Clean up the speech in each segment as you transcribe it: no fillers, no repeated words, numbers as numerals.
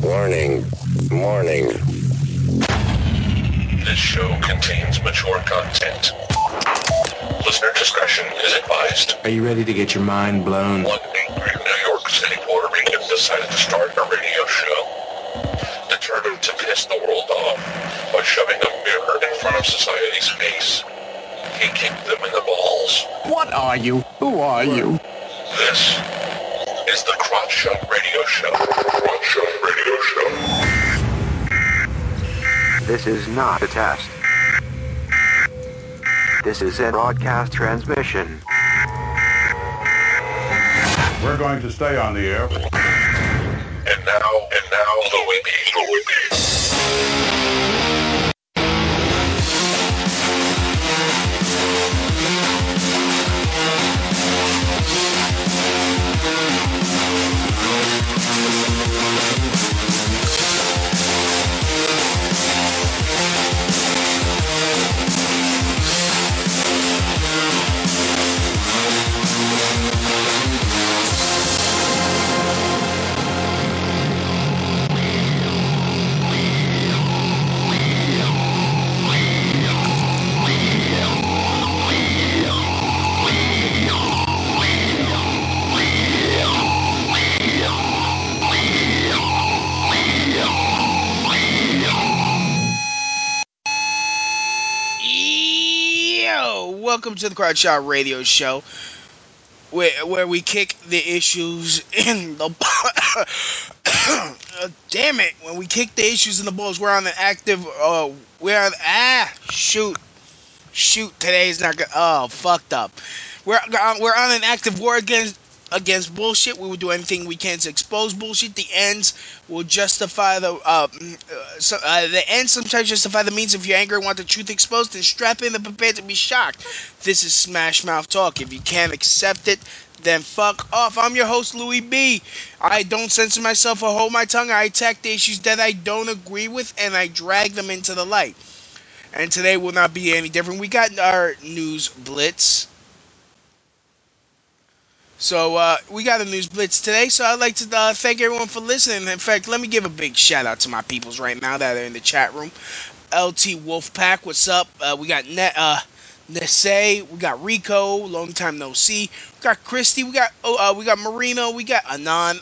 Warning. Warning. This show contains mature content. Listener discretion is advised. Are you ready to get your mind blown? One angry New York City Puerto Rican decided to start a radio show, determined to piss the world off by shoving a mirror in front of society's face. He kicked them in the balls. What are you? Who are you? This is the Crotch Shot Radio Show. Crotch Shot Radio Show. This is not a test. This is a broadcast transmission. We're going to stay on the air. And now, the Whippy. Welcome to the Crowd Shot Radio Show, where we kick the issues in the damn it! When we kick the issues in the balls, we're on an active. We're on shoot. Today's not good. Oh, fucked up. We're on an active war against bullshit. We will do anything we can to expose bullshit. The ends will justify the ends sometimes justify the means. If you're angry and want the truth exposed, then strap in and prepare to be shocked. This is Smash Mouth Talk. If you can't accept it, then fuck off. I'm your host, Louis B. I don't censor myself or hold my tongue. I attack the issues that I don't agree with, and I drag them into the light. And today will not be any different. We got our news blitz. So we got a news blitz today. So I'd like to thank everyone for listening. In fact, let me give a big shout out to my peoples right now that are in the chat room. LT Wolfpack, what's up? We got Nese, we got Rico, long time no see. We got Christy, we got Marino, we got Anon.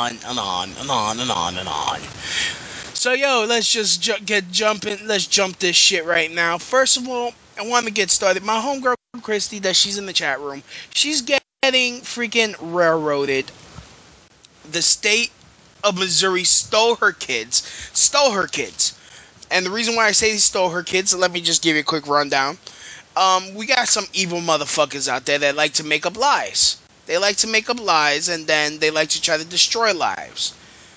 So let's just get jumping. Let's jump this shit right now. First of all, I want to get started. My homegirl Christy, that she's in the chat room, she's getting freaking railroaded. The state of Missouri stole her kids. And the reason why I say he stole her kids, let me just give you a quick rundown. We got some evil motherfuckers out there that like to make up lies. They like to make up lies, and then they like to try to destroy lives.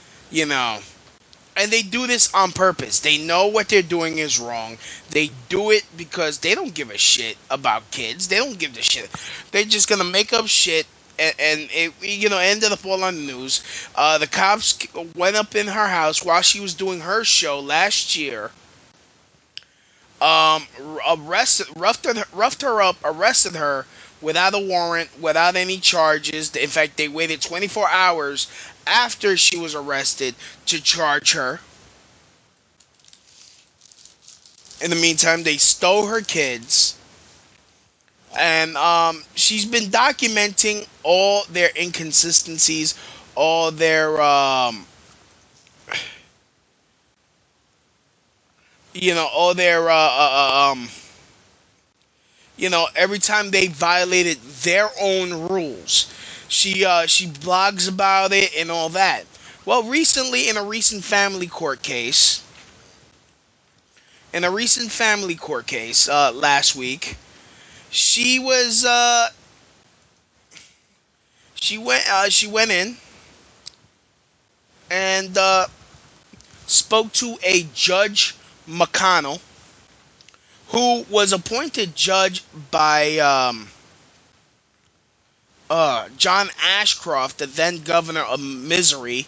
And they do this on purpose. They know what they're doing is wrong. They do it because they don't give a shit about kids. They don't give a shit. They're just gonna make up shit, and it ended up all on the news. The cops went up in her house while she was doing her show last year. Roughed her up, arrested her without a warrant, without any charges. In fact, they waited 24 hours after she was arrested to charge her. In the meantime, they stole her kids, and she's been documenting all their inconsistencies, all their all their every time they violated their own rules. She blogs about it and all that. Well, recently, in a recent family court case, last week, she was she went in and spoke to a Judge McConnell, who was appointed judge by John Ashcroft, the then governor of Missouri.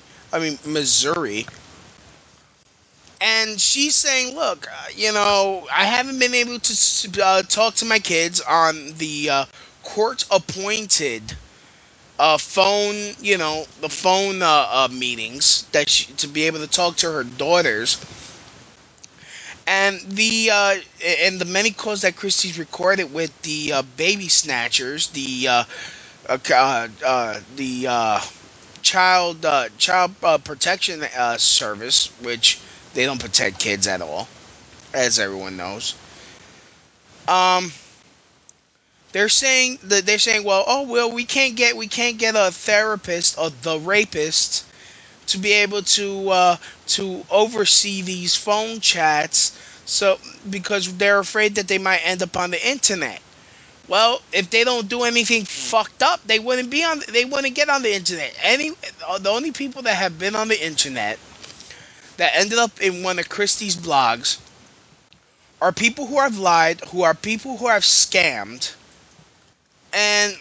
And she's saying, look, I haven't been able to talk to my kids on the court-appointed phone, the phone meetings to be able to talk to her daughters, and the many calls that Christie's recorded with the baby snatchers, the child protection service, which they don't protect kids at all, as everyone knows. Um, they're saying, well, oh well, we can't get a therapist or the rapist to be able to oversee these phone chats, so because they're afraid that they might end up on the internet. Well, if they don't do anything fucked up, they wouldn't get on the internet. The only people that have been on the internet that ended up in one of Christie's blogs are people who have lied, who are people who have scammed, and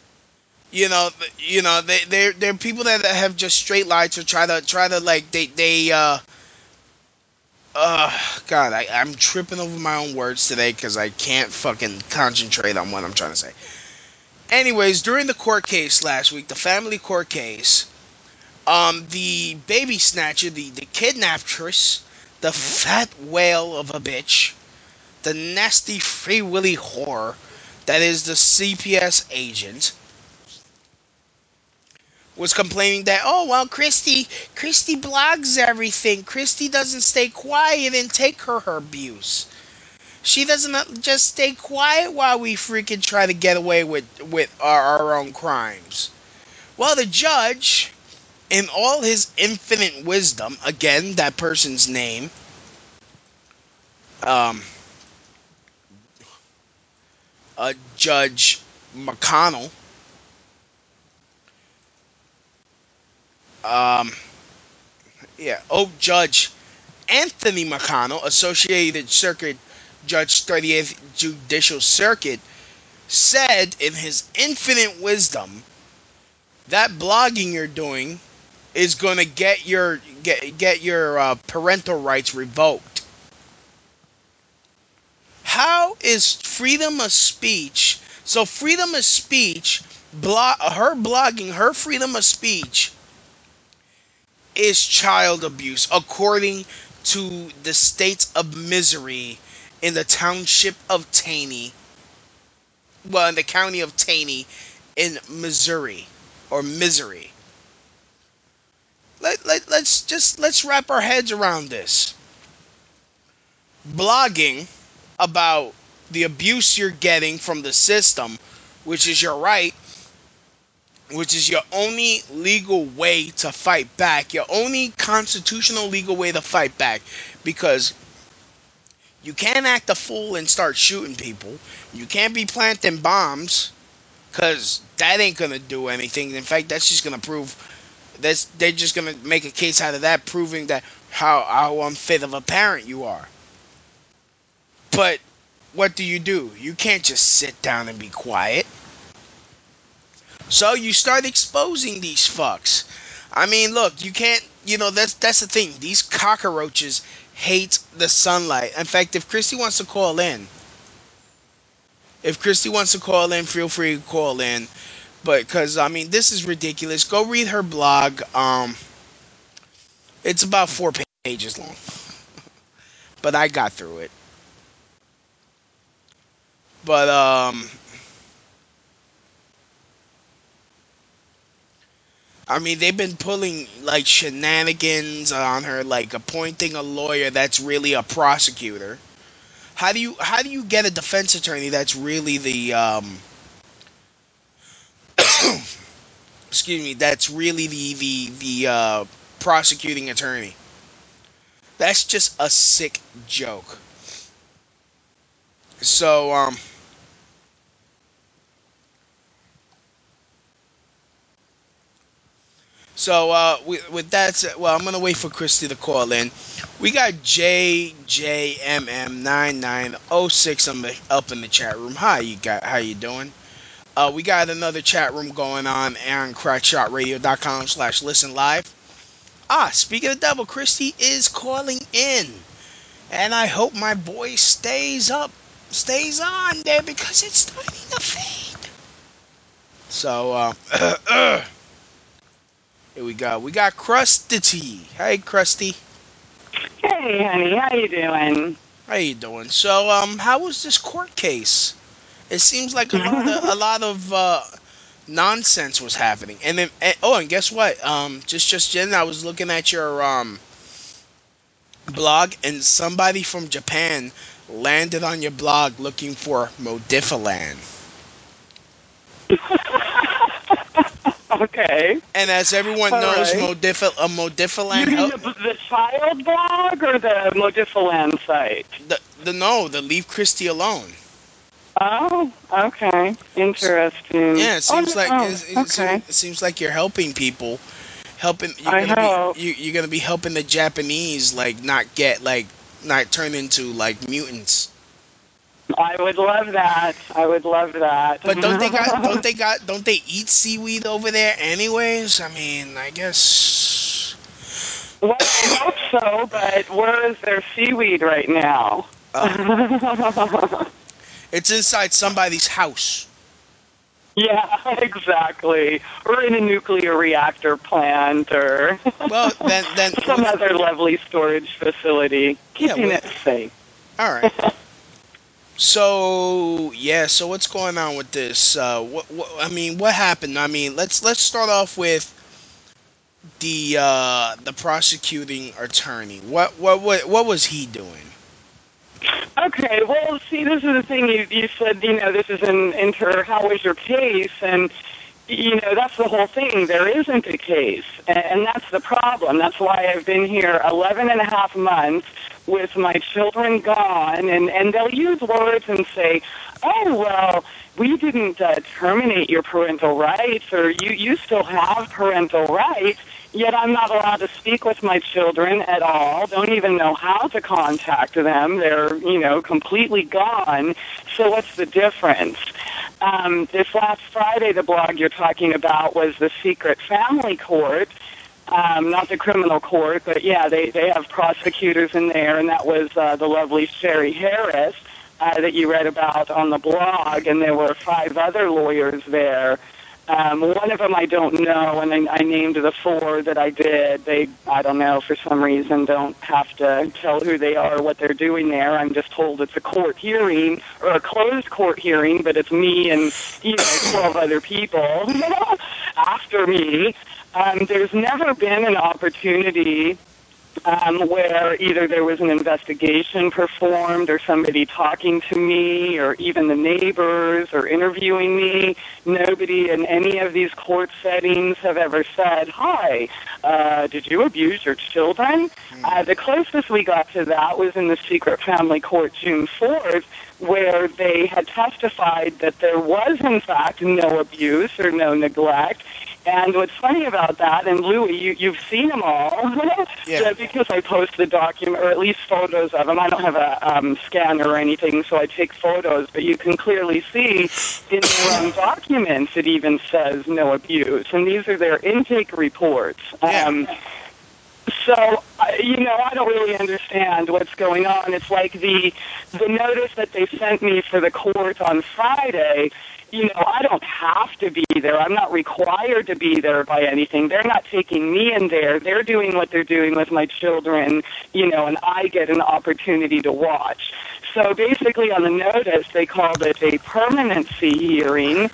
they're people that have just straight lied to try to like they uh God, I'm tripping over my own words today because I can't fucking concentrate on what I'm trying to say. Anyways, during the court case last week, the family court case, the baby snatcher, the kidnaptress, the fat whale of a bitch, the nasty free willy whore that is the CPS agent, was complaining that, oh well, Christy blogs everything. Christy doesn't stay quiet and take her abuse. She doesn't just stay quiet while we freaking try to get away with our own crimes. Well, the judge, in all his infinite wisdom, again, that person's name, um, Judge McConnell, um, Judge Anthony McConnell, Associated Circuit Judge, 30th Judicial Circuit, said in his infinite wisdom that blogging you're doing is going to get your parental rights revoked. How is freedom of speech? So freedom of speech, her blogging, her freedom of speech is child abuse, according to the states of Missouri in the township of Taney, well, in the county of Taney in Missouri, or Missouri. Let's wrap our heads around this. Blogging about the abuse you're getting from the system, which is your right, which is your only legal way to fight back, your only constitutional legal way to fight back, because you can't act a fool and start shooting people. You can't be planting bombs, because that ain't gonna do anything. In fact, that's just gonna prove they're just gonna make a case out of that, proving that how unfit of a parent you are. But what do? You can't just sit down and be quiet. So you start exposing these fucks. I mean, look, you can't. That's the thing. These cockroaches hate the sunlight. In fact, if Christy wants to call in, feel free to call in. But because I mean, this is ridiculous. Go read her blog. It's about 4 pages long, but I got through it. But I mean, they've been pulling like shenanigans on her, like appointing a lawyer that's really a prosecutor. How do you get a defense attorney that's really excuse me, that's really the prosecuting attorney? That's just a sick joke. So with that said, well, I'm gonna wait for Christy to call in. We got JJMM9906 up in the chat room. Hi, how you doing? We got another chat room going on crackshotradio.com/listen live. Speaking of double, Christy is calling in, and I hope my voice stays on there because it's starting to fade. So here we go. We got Krusty. Hey, Krusty. Hey, honey, how you doing? How you doing? So how was this court case? It seems like a lot of nonsense was happening. And then and guess what? Just then I was looking at your blog, and somebody from Japan landed on your blog looking for Modifilan. Okay, And as everyone all knows, right. You Modifilan mean help the child blog or the Modifiland site? the no, the leave Christie alone. Oh, okay. Interesting. Yeah, it Oh, seems like okay. it seems like you're helping people. Helping I hope. you're gonna be helping the Japanese like not turn into like mutants. I would love that. I would love that. But don't they eat seaweed over there anyways? I mean, I guess Well, I hope so, but where is their seaweed right now? uh, it's inside somebody's house. Yeah, exactly. Or in a nuclear reactor plant or Well, then some with other lovely storage facility, yeah, keeping with it safe. all right. So yeah, so what's going on with this? What I mean, what happened? I mean, let's start off with the prosecuting attorney. What was he doing? Okay, well, see, this is the thing. You said, this is an how is your case? And, that's the whole thing. There isn't a case. And that's the problem. That's why I've been here 11 and a half months with my children gone. And they'll use words and say, oh, well, we didn't terminate your parental rights, or you still have parental rights. Yet I'm not allowed to speak with my children at all, don't even know how to contact them. They're, completely gone. So what's the difference? This last Friday, the blog you're talking about was the secret family court. Not the criminal court, but yeah, they have prosecutors in there, and that was the lovely Sherry Harris that you read about on the blog, and there were 5 other lawyers there. One of them I don't know, and I named the 4 that I did. I don't know, for some reason, don't have to tell who they are or what they're doing there. I'm just told it's a court hearing, or a closed court hearing, but it's me and, 12 other people after me. There's never been an opportunity where either there was an investigation performed or somebody talking to me or even the neighbors or interviewing me. Nobody in any of these court settings have ever said, hi, did you abuse your children? The closest we got to that was in the secret family court June 4th, where they had testified that there was, in fact, no abuse or no neglect. And what's funny about that, and Louie, you've seen them all, Yeah. because I post the document, or at least photos of them. I don't have a scanner or anything, so I take photos, but you can clearly see in their own documents it even says no abuse. And these are their intake reports. Yeah. So, I don't really understand what's going on. It's like the notice that they sent me for the court on Friday. I don't have to be there. I'm not required to be there by anything. They're not taking me in there. They're doing what they're doing with my children, and I get an opportunity to watch. So basically on the notice, they called it a permanency hearing.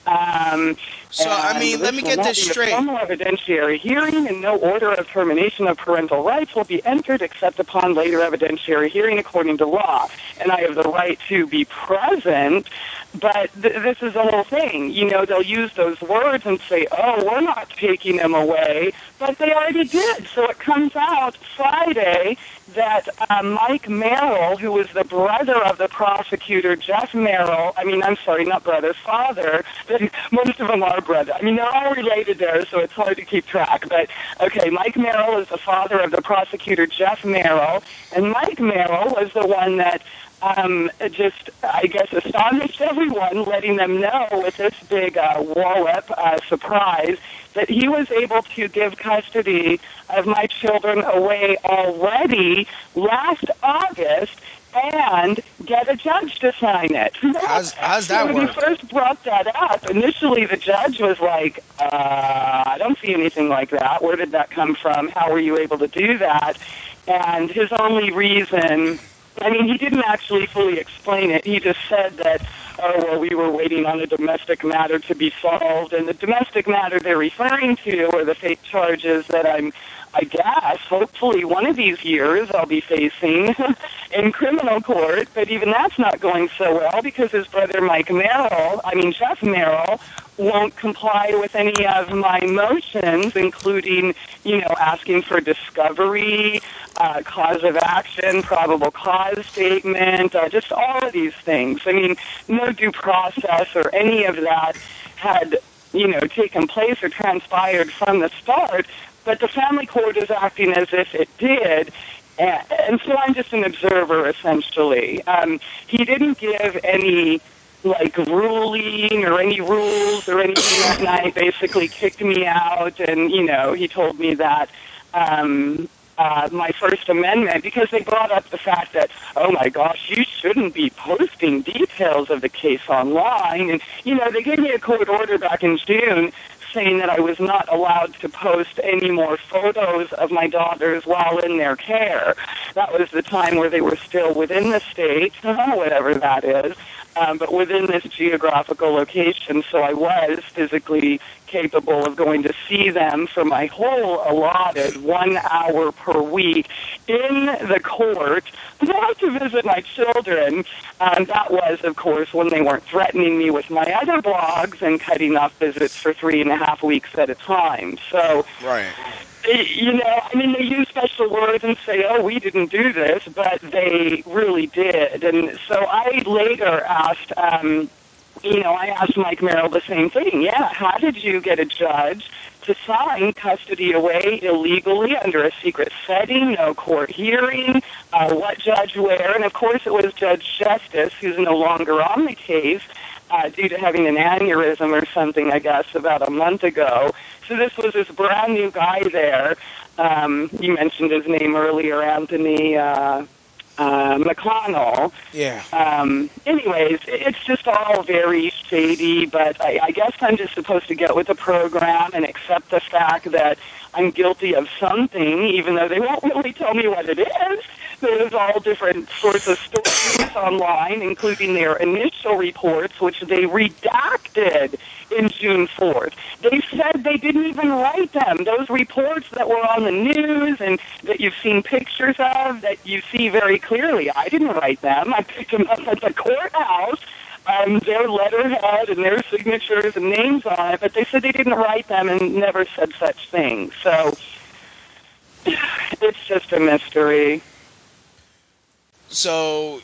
So I And mean, let this me will get not this be a straight. formal evidentiary hearing, and no order of termination of parental rights will be entered except upon later evidentiary hearing according to law. And I have the right to be present, but this is the whole thing. They'll use those words and say, oh, we're not taking them away, but they already did. So it comes out Friday that Mike Merrill, who was the brother of the prosecutor, Jeff Merrill, I'm sorry, not brother, father, but most of them are brother. They're all related there, so it's hard to keep track. But, okay, Mike Merrill is the father of the prosecutor, Jeff Merrill, and Mike Merrill was the one that just, I guess, astonished everyone, letting them know with this big wallop surprise that he was able to give custody of my children away already last August, and get a judge to sign it. How's that So when you work? first brought that up, initially the judge was like, I don't see anything like that. Where did that come from? How were you able to do that? And his only reason, I mean, he didn't actually fully explain it. He just said that, oh, well, we were waiting on a domestic matter to be solved. And the domestic matter they're referring to are the fake charges that I guess, hopefully one of these years I'll be facing in criminal court. But even that's not going so well because his brother Jeff Merrill, won't comply with any of my motions, including, asking for discovery, cause of action, probable cause statement, just all of these things. I mean, no due process or any of that had, taken place or transpired from the start, but the family court is acting as if it did. And so I'm just an observer, essentially. He didn't give any ruling or any rules or anything that night, basically kicked me out, and, he told me that my First Amendment, because they brought up the fact that, oh my gosh, you shouldn't be posting details of the case online, and, they gave me a court order back in June saying that I was not allowed to post any more photos of my daughters while in their care. That was the time where they were still within the state, whatever that is, but within this geographical location, so I was physically capable of going to see them for my whole allotted 1 hour per week in the court, not to visit my children. That was, of course, when they weren't threatening me with my other blogs and cutting off visits for 3.5 weeks at a time. So, Right. they use special words and say, oh, we didn't do this, but they really did. And so I later asked, I asked Mike Merrill the same thing. Yeah, how did you get a judge to sign custody away illegally under a secret setting, no court hearing, what judge where? And, of course, it was Judge Justice, who's no longer on the case, due to having an aneurysm or something, I guess, about a month ago. So this was this brand new guy there. You mentioned his name earlier, Anthony McConnell. Yeah. Anyways, it's just all very shady, but I guess I'm just supposed to get with the program and accept the fact that I'm guilty of something, even though they won't really tell me what it is. There's all different sorts of stories online, including their initial reports, which they redacted in June 4th. They said they didn't even write them. Those reports that were on the news and that you've seen pictures of, that you see very clearly, I didn't write them. I picked them up at the courthouse, their letterhead and their signatures and names on it, but they said they didn't write them and never said such things. So it's just a mystery. So,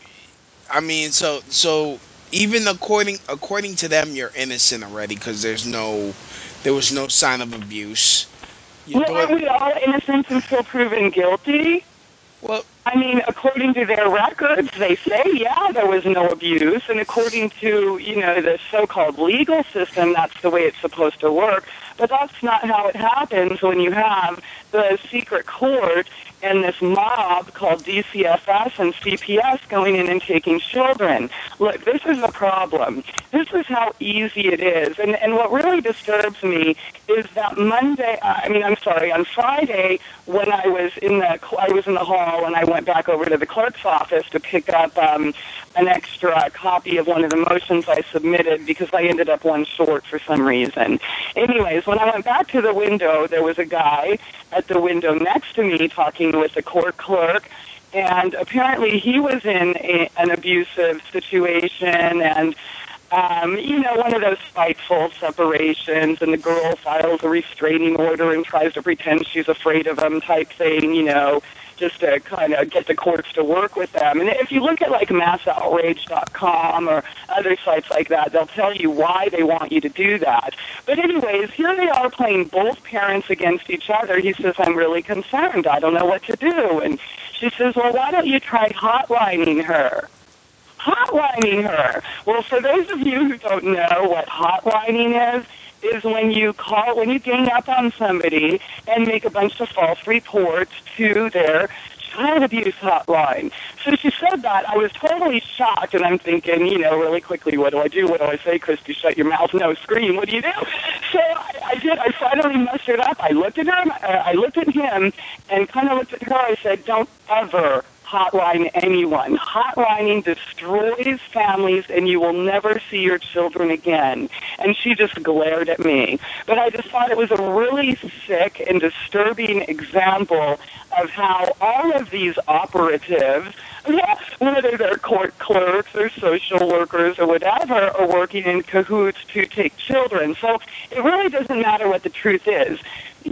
so even according to them, you're innocent already because there was no sign of abuse. Your Well, aren't daughter, we all innocent until proven guilty? well, I mean, according to their records, they say, yeah, there was no abuse, and according to, the so-called legal system, that's the way it's supposed to work, but that's not how it happens when you have the secret court and this mob called DCFS and CPS going in and taking children. Look, this is the problem. This is how easy it is, and what really disturbs me is that on Friday, when I was in the hall and I went back over to the clerk's office to pick up an extra copy of one of the motions I submitted because I ended up one short for some reason. Anyways, when I went back to the window, there was a guy at the window next to me talking with the court clerk, and apparently he was in an abusive situation and one of those spiteful separations, and the girl files a restraining order and tries to pretend she's afraid of him type thing, just to kind of get the courts to work with them. And if you look at massoutrage.com or other sites like that, they'll tell you why they want you to do that. But anyways, here they are playing both parents against each other. He says, I'm really concerned. I don't know what to do. And she says, well, why don't you try hotlining her? Hotlining her. Well, for those of you who don't know what hotlining is when you gang up on somebody and make a bunch of false reports to their child abuse hotline. So she said that. I was totally shocked, and I'm thinking, really quickly, what do I do? What do I say? Christy, shut your mouth. No, scream. What do you do? So I did. I finally mustered up. I looked at him. I looked at him, and kind of looked at her. I said, don't ever hotline anyone. Hotlining destroys families, and you will never see your children again. And she just glared at me. But I just thought it was a really sick and disturbing example of how all of these operatives, whether they're court clerks or social workers or whatever, are working in cahoots to take children. So it really doesn't matter what the truth is.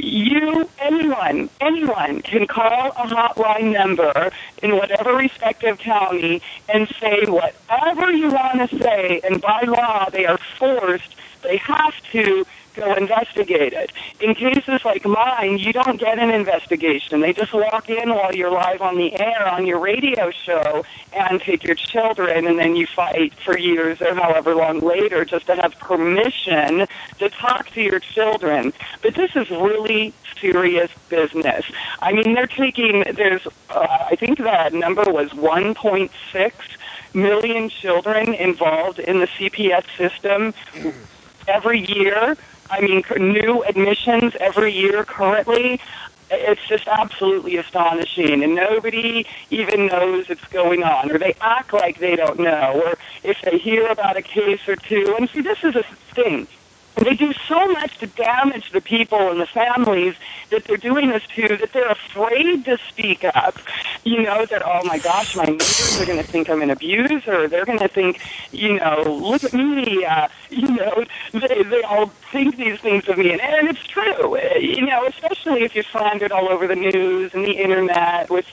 Anyone can call a hotline number in whatever respective county and say whatever you want to say, and by law they are forced, they have to go investigate it. In cases like mine, you don't get an investigation. They just walk in while you're live on the air on your radio show and take your children, and then you fight for years or however long later just to have permission to talk to your children. But this is really serious business. I mean, I think that number was 1.6 million children involved in the CPS system every year. I mean, new admissions every year currently. It's just absolutely astonishing, and nobody even knows it's going on, or they act like they don't know, or if they hear about a case or two. And see, this is a thing. They do so much to damage the people and the families that they're doing this to, that they're afraid to speak up. That, oh my gosh, my neighbors are going to think I'm an abuser. They're going to think, look at me. They all think these things of me. And it's true, especially if you're slandered all over the news and the internet with,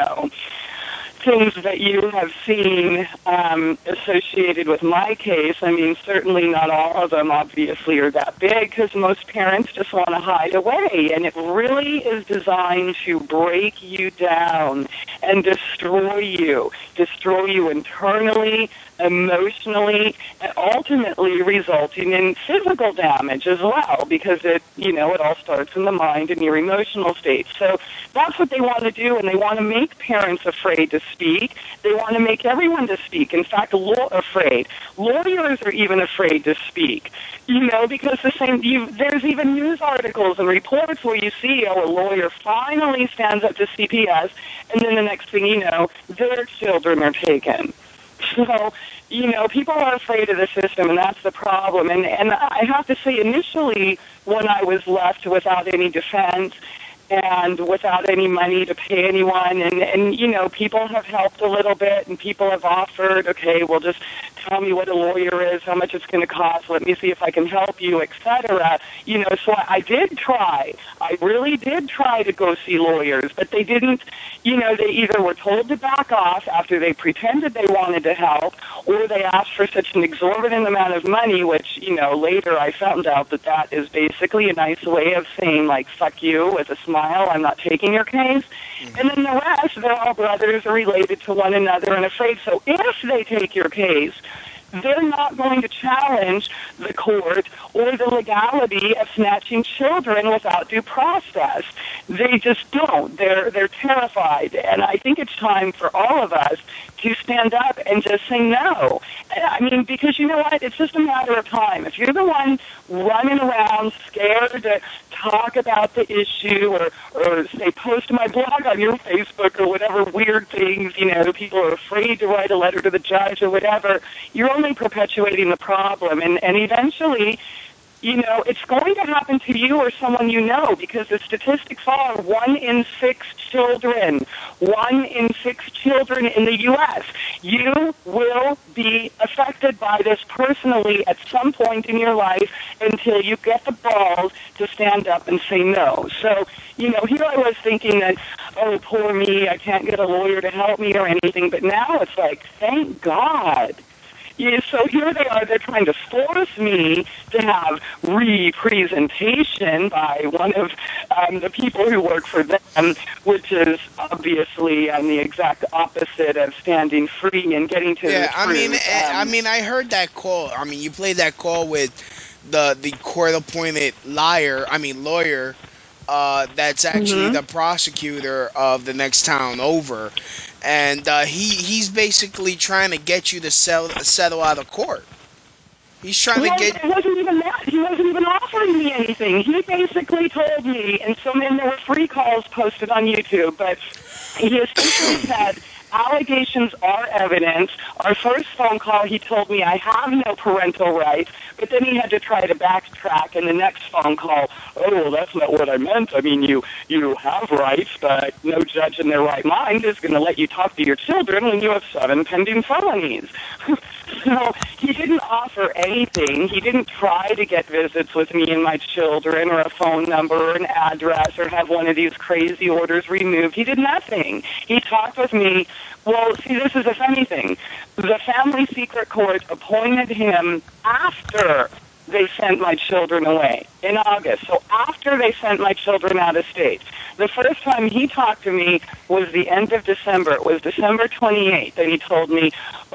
things that you have seen associated with my case. I mean, certainly not all of them obviously are that big, because most parents just want to hide away, and it really is designed to break you down and destroy you internally, emotionally, and ultimately resulting in physical damage as well, because it all starts in the mind and your emotional state. So that's what they want to do, and they want to make parents afraid to speak. They want to make everyone to speak. In fact, afraid. Lawyers are even afraid to speak, because there's even news articles and reports where you see, a lawyer finally stands up to CPS, and then the next thing you know, their children are taken. So, people are afraid of the system, and that's the problem. And I have to say, initially, when I was left without any defense and without any money to pay anyone, and people have helped a little bit, and people have offered, okay, well, just tell me what a lawyer is, how much it's going to cost, let me see if I can help you, etc. So I did try. I really did try to go see lawyers, but they didn't. They either were told to back off after they pretended they wanted to help, or they asked for such an exorbitant amount of money, which, later I found out that is basically a nice way of saying, like, fuck you, with a smile, I'm not taking your case. Mm-hmm. And then the rest, they're all brothers, are related to one another and afraid. So if they take your case, they're not going to challenge the court or the legality of snatching children without due process. They just don't. They're terrified. And I think it's time for all of us to stand up and just say no. I mean, because you know what? It's just a matter of time. If you're the one running around scared to talk about the issue or say post my blog on your Facebook or whatever weird things, people are afraid to write a letter to the judge or whatever, you're only perpetuating the problem. And eventually, it's going to happen to you or someone you know, because the statistics are 1 in 6 children, 1 in 6 children in the U.S. You will be affected by this personally at some point in your life until you get the balls to stand up and say no. So, here I was thinking that, oh, poor me, I can't get a lawyer to help me or anything, but now it's like, thank God. Yeah, so here they are, they're trying to force me to have representation by one of the people who work for them, which is obviously the exact opposite of standing free and getting to the truth. I heard that call. I mean, you played that call with the court-appointed lawyer, that's actually Mhm. the prosecutor of the next town over, and he's basically trying to get you to settle out of court. He's trying to Well, get. it wasn't even that. He wasn't even offering me anything. He basically told me, and so then there were free calls posted on YouTube, but he essentially said, allegations are evidence. Our first phone call, he told me I have no parental rights, but then he had to try to backtrack in the next phone call. Oh, well, that's not what I meant. I mean, you have rights, but no judge in their right mind is going to let you talk to your children when you have 7 pending felonies. So he didn't offer anything. He didn't try to get visits with me and my children or a phone number or an address or have one of these crazy orders removed. He did nothing. He talked with me. Well, see, this is a funny thing. The Family Secret Court appointed him after they sent my children away in August. So after they sent my children out of state. The first time he talked to me was the end of December. It was December 28th, and he told me,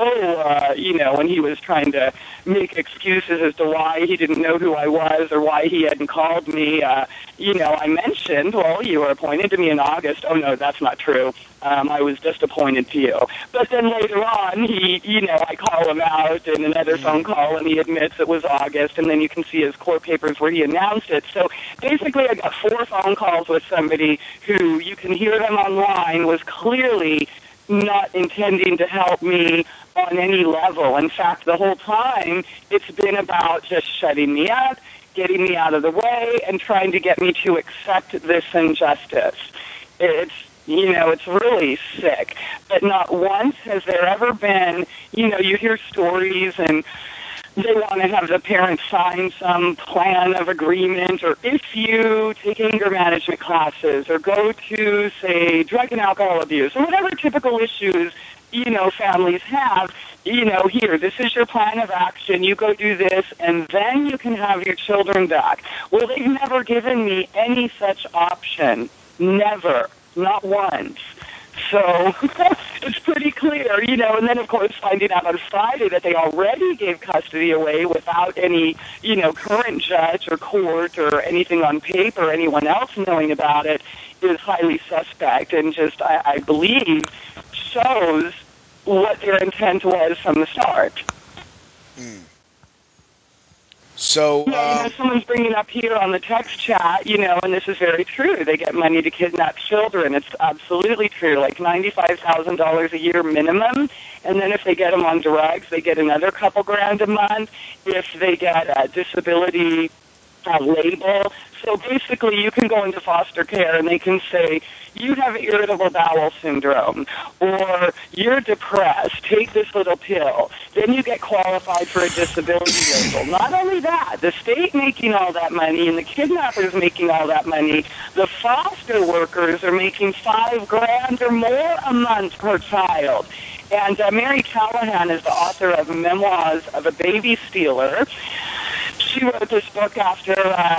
when he was trying to make excuses as to why he didn't know who I was or why he hadn't called me. I mentioned, well, you were appointed to me in August. Oh, no, that's not true. I was just appointed to you. But then later on, I call him out in another phone call, and he admits it was August, and then you can see his court papers where he announced it. So basically, I got 4 phone calls with somebody who, you can hear them online, was clearly not intending to help me on any level. In fact, the whole time, it's been about just shutting me up, getting me out of the way, and trying to get me to accept this injustice. It's really sick. But not once has there ever been, you hear stories and they want to have the parents sign some plan of agreement, or if you take anger management classes or go to, say, drug and alcohol abuse or whatever typical issues, families have, here, this is your plan of action. You go do this, and then you can have your children back. Well, they've never given me any such option. Never. Not once. So it's pretty clear, and then, of course, finding out on Friday that they already gave custody away without any, current judge or court or anything on paper, anyone else knowing about it, is highly suspect and just, I believe, shows what their intent was from the start. Mm. So, Yeah, someone's bringing up here on the text chat, and this is very true. They get money to kidnap children. It's absolutely true, like $95,000 a year minimum. And then if they get them on drugs, they get another couple grand a month. If they get a disability label. So basically, you can go into foster care and they can say, you have irritable bowel syndrome, or you're depressed, take this little pill. Then you get qualified for a disability label. Not only that, the state making all that money and the kidnappers making all that money, the foster workers are making $5,000 or more a month per child. And Mary Callahan is the author of Memoirs of a Baby Stealer. She wrote this book after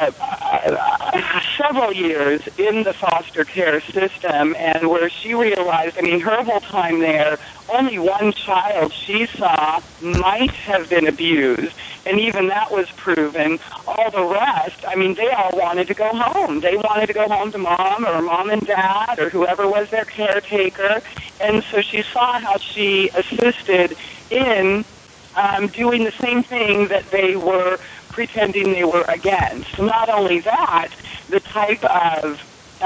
several years in the foster care system, and where she realized, her whole time there, only one child she saw might have been abused, and even that was proven. All the rest, they all wanted to go home. They wanted to go home to mom or mom and dad or whoever was their caretaker, and so she saw how she assisted in doing the same thing that they were pretending they were against. Not only that, the type of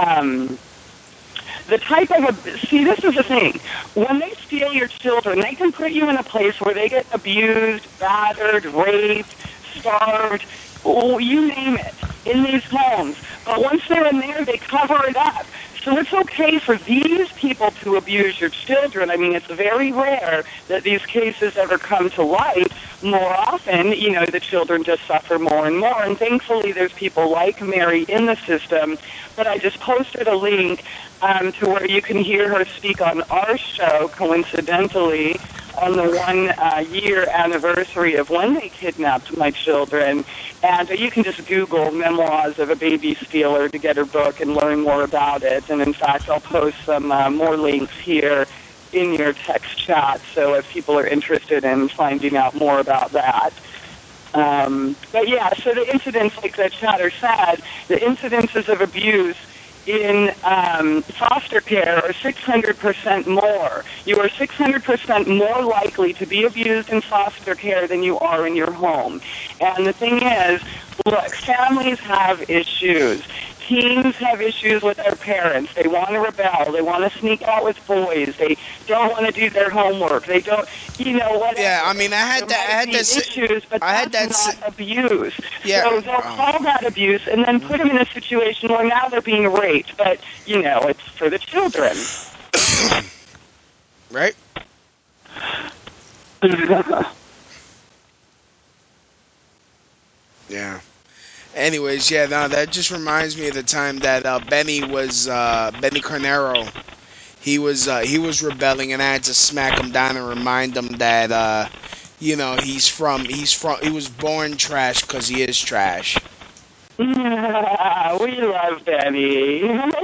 see, this is the thing. When they steal your children, they can put you in a place where they get abused, battered, raped, starved, you name it, in these homes. But once they're in there, they cover it up. So it's okay for these people to abuse your children. It's very rare that these cases ever come to light. More often, the children just suffer more and more. And thankfully, there's people like Mary in the system. But I just posted a link to where you can hear her speak on our show, coincidentally, on the 1-year anniversary of when they kidnapped my children. And you can just Google Memoirs of a Baby Stealer to get her book and learn more about it. And in fact, I'll post some more links here in your text chat, so if people are interested in finding out more about that. But yeah, so the incidents, like the chatter said, the incidences of abuse in foster care are 600% more. You are 600% more likely to be abused in foster care than you are in your home. And the thing is, look, families have issues. Teens have issues with their parents. They want to rebel. They want to sneak out with boys. They don't want to do their homework. They don't, whatever. Yeah, I mean, There might be issues, but that's not abuse. Yeah. So they'll call that abuse and then put them in a situation where now they're being raped. But, it's for the children. Right? Yeah. Anyways, yeah, no, that just reminds me of the time that Benny Carnero. He was rebelling, and I had to smack him down and remind him that he was born trash because he is trash. We love Benny.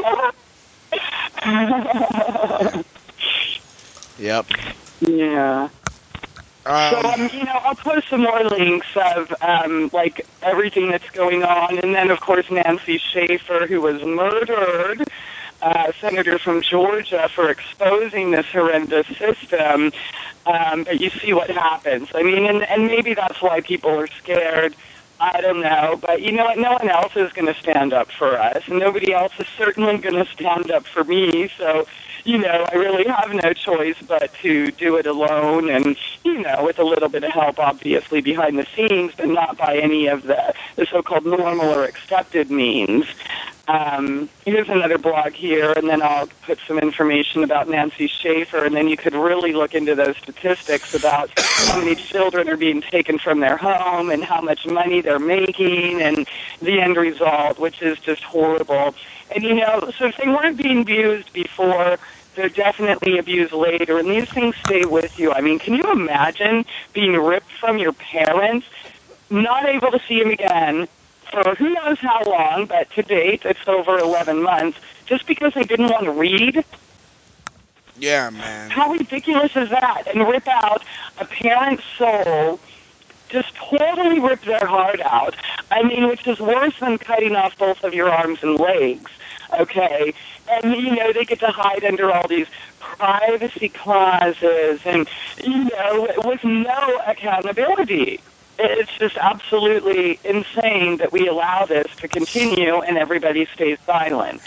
Yep. Yeah. So, I'll post some more links of, everything that's going on. And then, of course, Nancy Schaefer, who was murdered, senator from Georgia, for exposing this horrendous system. But you see what happens. I mean, and maybe that's why people are scared. I don't know. But you know what? No one else is going to stand up for us. And nobody else is certainly going to stand up for me. So, I really have no choice but to do it alone and, with a little bit of help, obviously, behind the scenes, but not by any of the so-called normal or accepted means. Here's another blog here, and then I'll put some information about Nancy Schaefer, and then you could really look into those statistics about how many children are being taken from their home and how much money they're making and the end result, which is just horrible. And, so if they weren't being abused before, they're definitely abused later, and these things stay with you. I mean, can you imagine being ripped from your parents, not able to see them again for who knows how long, but to date it's over 11 months, just because they didn't want to read? Yeah, man. How ridiculous is that? And rip out a parent's soul, just totally rip their heart out. I mean, which is worse than cutting off both of your arms and legs, okay? And, they get to hide under all these privacy clauses and, with no accountability. It's just absolutely insane that we allow this to continue and everybody stays silent.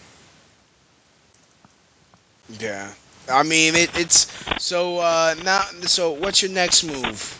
Yeah. I mean, it's so now. So, what's your next move?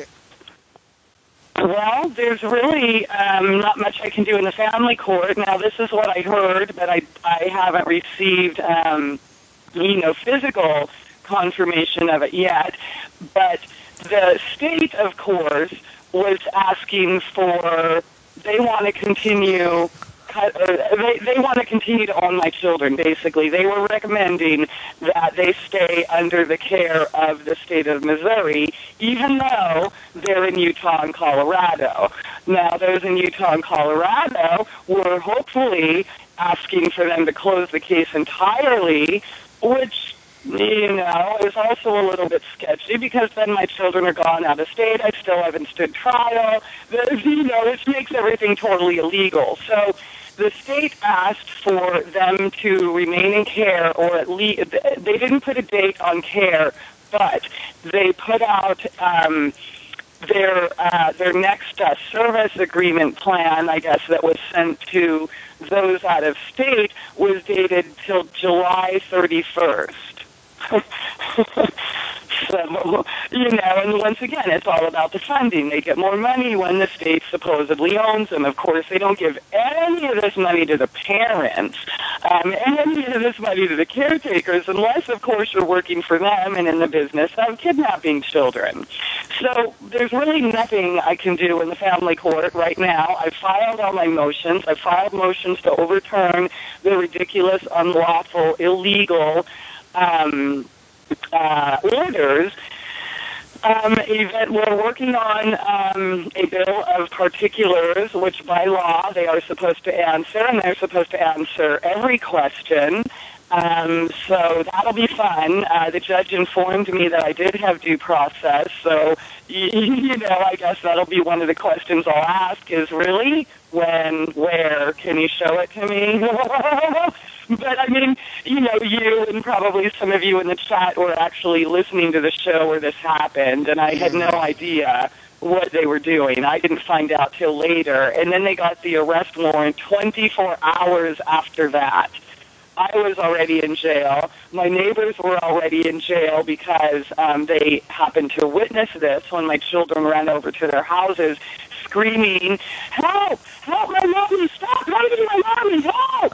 Well, there's really not much I can do in the family court. Now, this is what I heard, but I haven't received, physical confirmation of it yet. But the state, of course, was asking for, they want to continue. They want to continue to own my children, basically. They were recommending that they stay under the care of the state of Missouri, even though they're in Utah and Colorado. Now, those in Utah and Colorado were hopefully asking for them to close the case entirely, which, is also a little bit sketchy because then my children are gone out of state. I still haven't stood trial. This makes everything totally illegal. So the state asked for them to remain in care, or at least they didn't put a date on care, but they put out their next service agreement plan, I guess, that was sent to those out of state was dated till July 31st. So, and once again, it's all about the funding. They get more money when the state supposedly owns them. Of course, they don't give any of this money to the parents, and any of this money to the caretakers, unless, of course, you're working for them and in the business of kidnapping children. So there's really nothing I can do in the family court right now. I've filed all my motions. I've filed motions to overturn the ridiculous, unlawful, illegal orders. We're working on a bill of particulars, which by law they are supposed to answer, and they're supposed to answer every question. So that'll be fun. The judge informed me that I did have due process, so, I guess that'll be one of the questions I'll ask is, really? When? Where? Can you show it to me? But, I mean, you and probably some of you in the chat were actually listening to the show where this happened, and I had no idea what they were doing. I didn't find out till later, and then they got the arrest warrant 24 hours after that. I was already in jail. My neighbors were already in jail because they happened to witness this when my children ran over to their houses screaming, "Help! Help my mommy! Stop writing my mommy! Help!"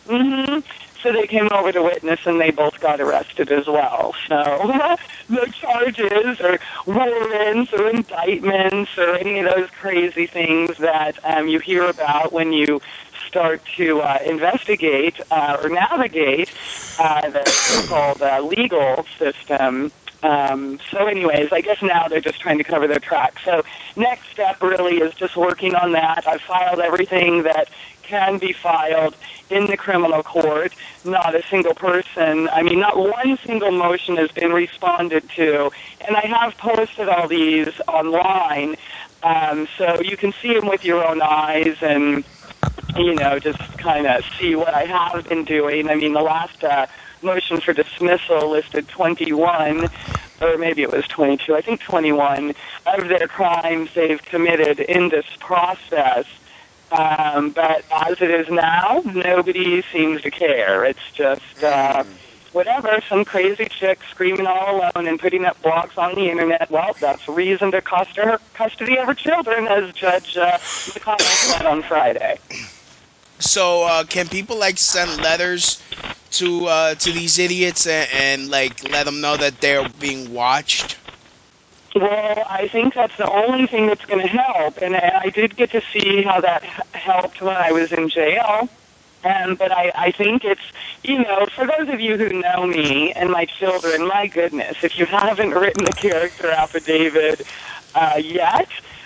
So they came over to witness, and they both got arrested as well. So no charges or warrants or indictments or any of those crazy things that you hear about when you start to investigate or navigate the so-called legal system. So anyways, I guess now they're just trying to cover their tracks. So next step really is just working on that. I've filed everything that can be filed in the criminal court. Not a single person, not one single motion has been responded to. And I have posted all these online, so you can see them with your own eyes and just kind of see what I have been doing. The last motion for dismissal listed 21, or maybe it was 22, I think 21, of their crimes they've committed in this process. But as it is now, nobody seems to care. It's just whatever, some crazy chick screaming all alone and putting up blogs on the internet. Well, that's a reason to cost her custody of her children, as Judge McConnell said on Friday. So, can people send letters to these idiots and let them know that they're being watched? Well, I think that's the only thing that's going to help, and I did get to see how that helped when I was in jail. But I think it's, for those of you who know me and my children, my goodness, if you haven't written a character affidavit yet,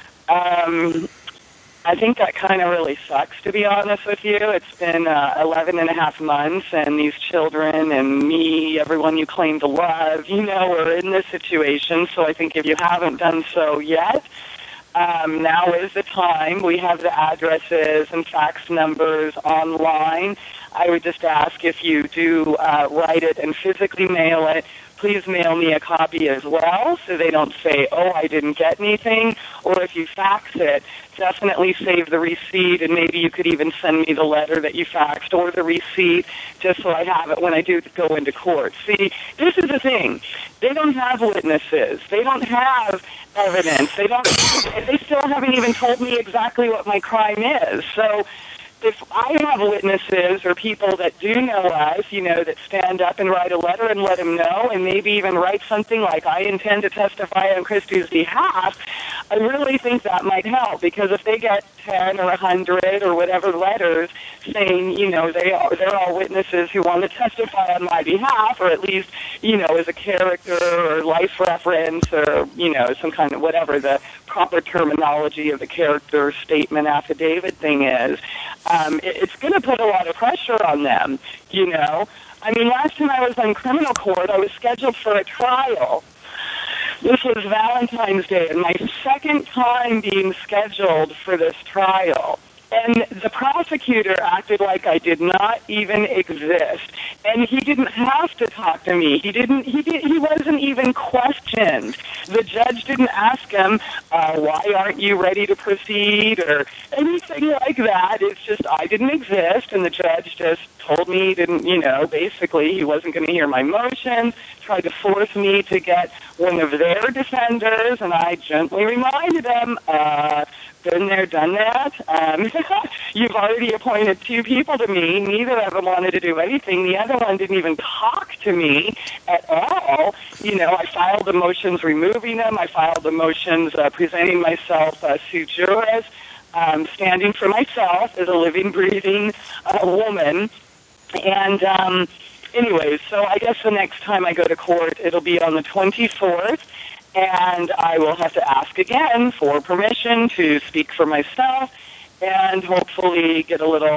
I think that kind of really sucks, to be honest with you. It's been 11 and a half months, and these children and me, everyone you claim to love, we're in this situation. So I think if you haven't done so yet, now is the time. We have the addresses and fax numbers online. I would just ask if you do write it and physically mail it, please mail me a copy as well so they don't say, "Oh, I didn't get anything." Or if you fax it, definitely save the receipt, and maybe you could even send me the letter that you faxed or the receipt just so I have it when I do go into court. See, this is the thing. They don't have witnesses. They don't have evidence. They still haven't even told me exactly what my crime is. So if I have witnesses or people that do know us, that stand up and write a letter and let them know, and maybe even write something like, "I intend to testify on Christy's behalf," I really think that might help, because if they get 10 or 100 or whatever letters saying, they're all witnesses who want to testify on my behalf, or at least, as a character or life reference or, some kind of whatever the proper terminology of the character statement affidavit thing is, it's going to put a lot of pressure on them, last time I was on criminal court, I was scheduled for a trial. This was Valentine's Day, and my second time being scheduled for this trial. And the prosecutor acted like I did not even exist. And he didn't have to talk to me. He wasn't even questioned. The judge didn't ask him, "Why aren't you ready to proceed?" or anything like that. It's just I didn't exist, and the judge just told me he didn't, basically he wasn't going to hear my motions, tried to force me to get one of their defenders, and I gently reminded him, been there, done that. You've already appointed 2 people to me. Neither of them wanted to do anything. The other one didn't even talk to me at all. I filed the motions removing them. I filed the motions presenting myself sui juris, standing for myself as a living, breathing woman. And anyways, so I guess the next time I go to court, it'll be on the 24th. And I will have to ask again for permission to speak for myself and hopefully get a little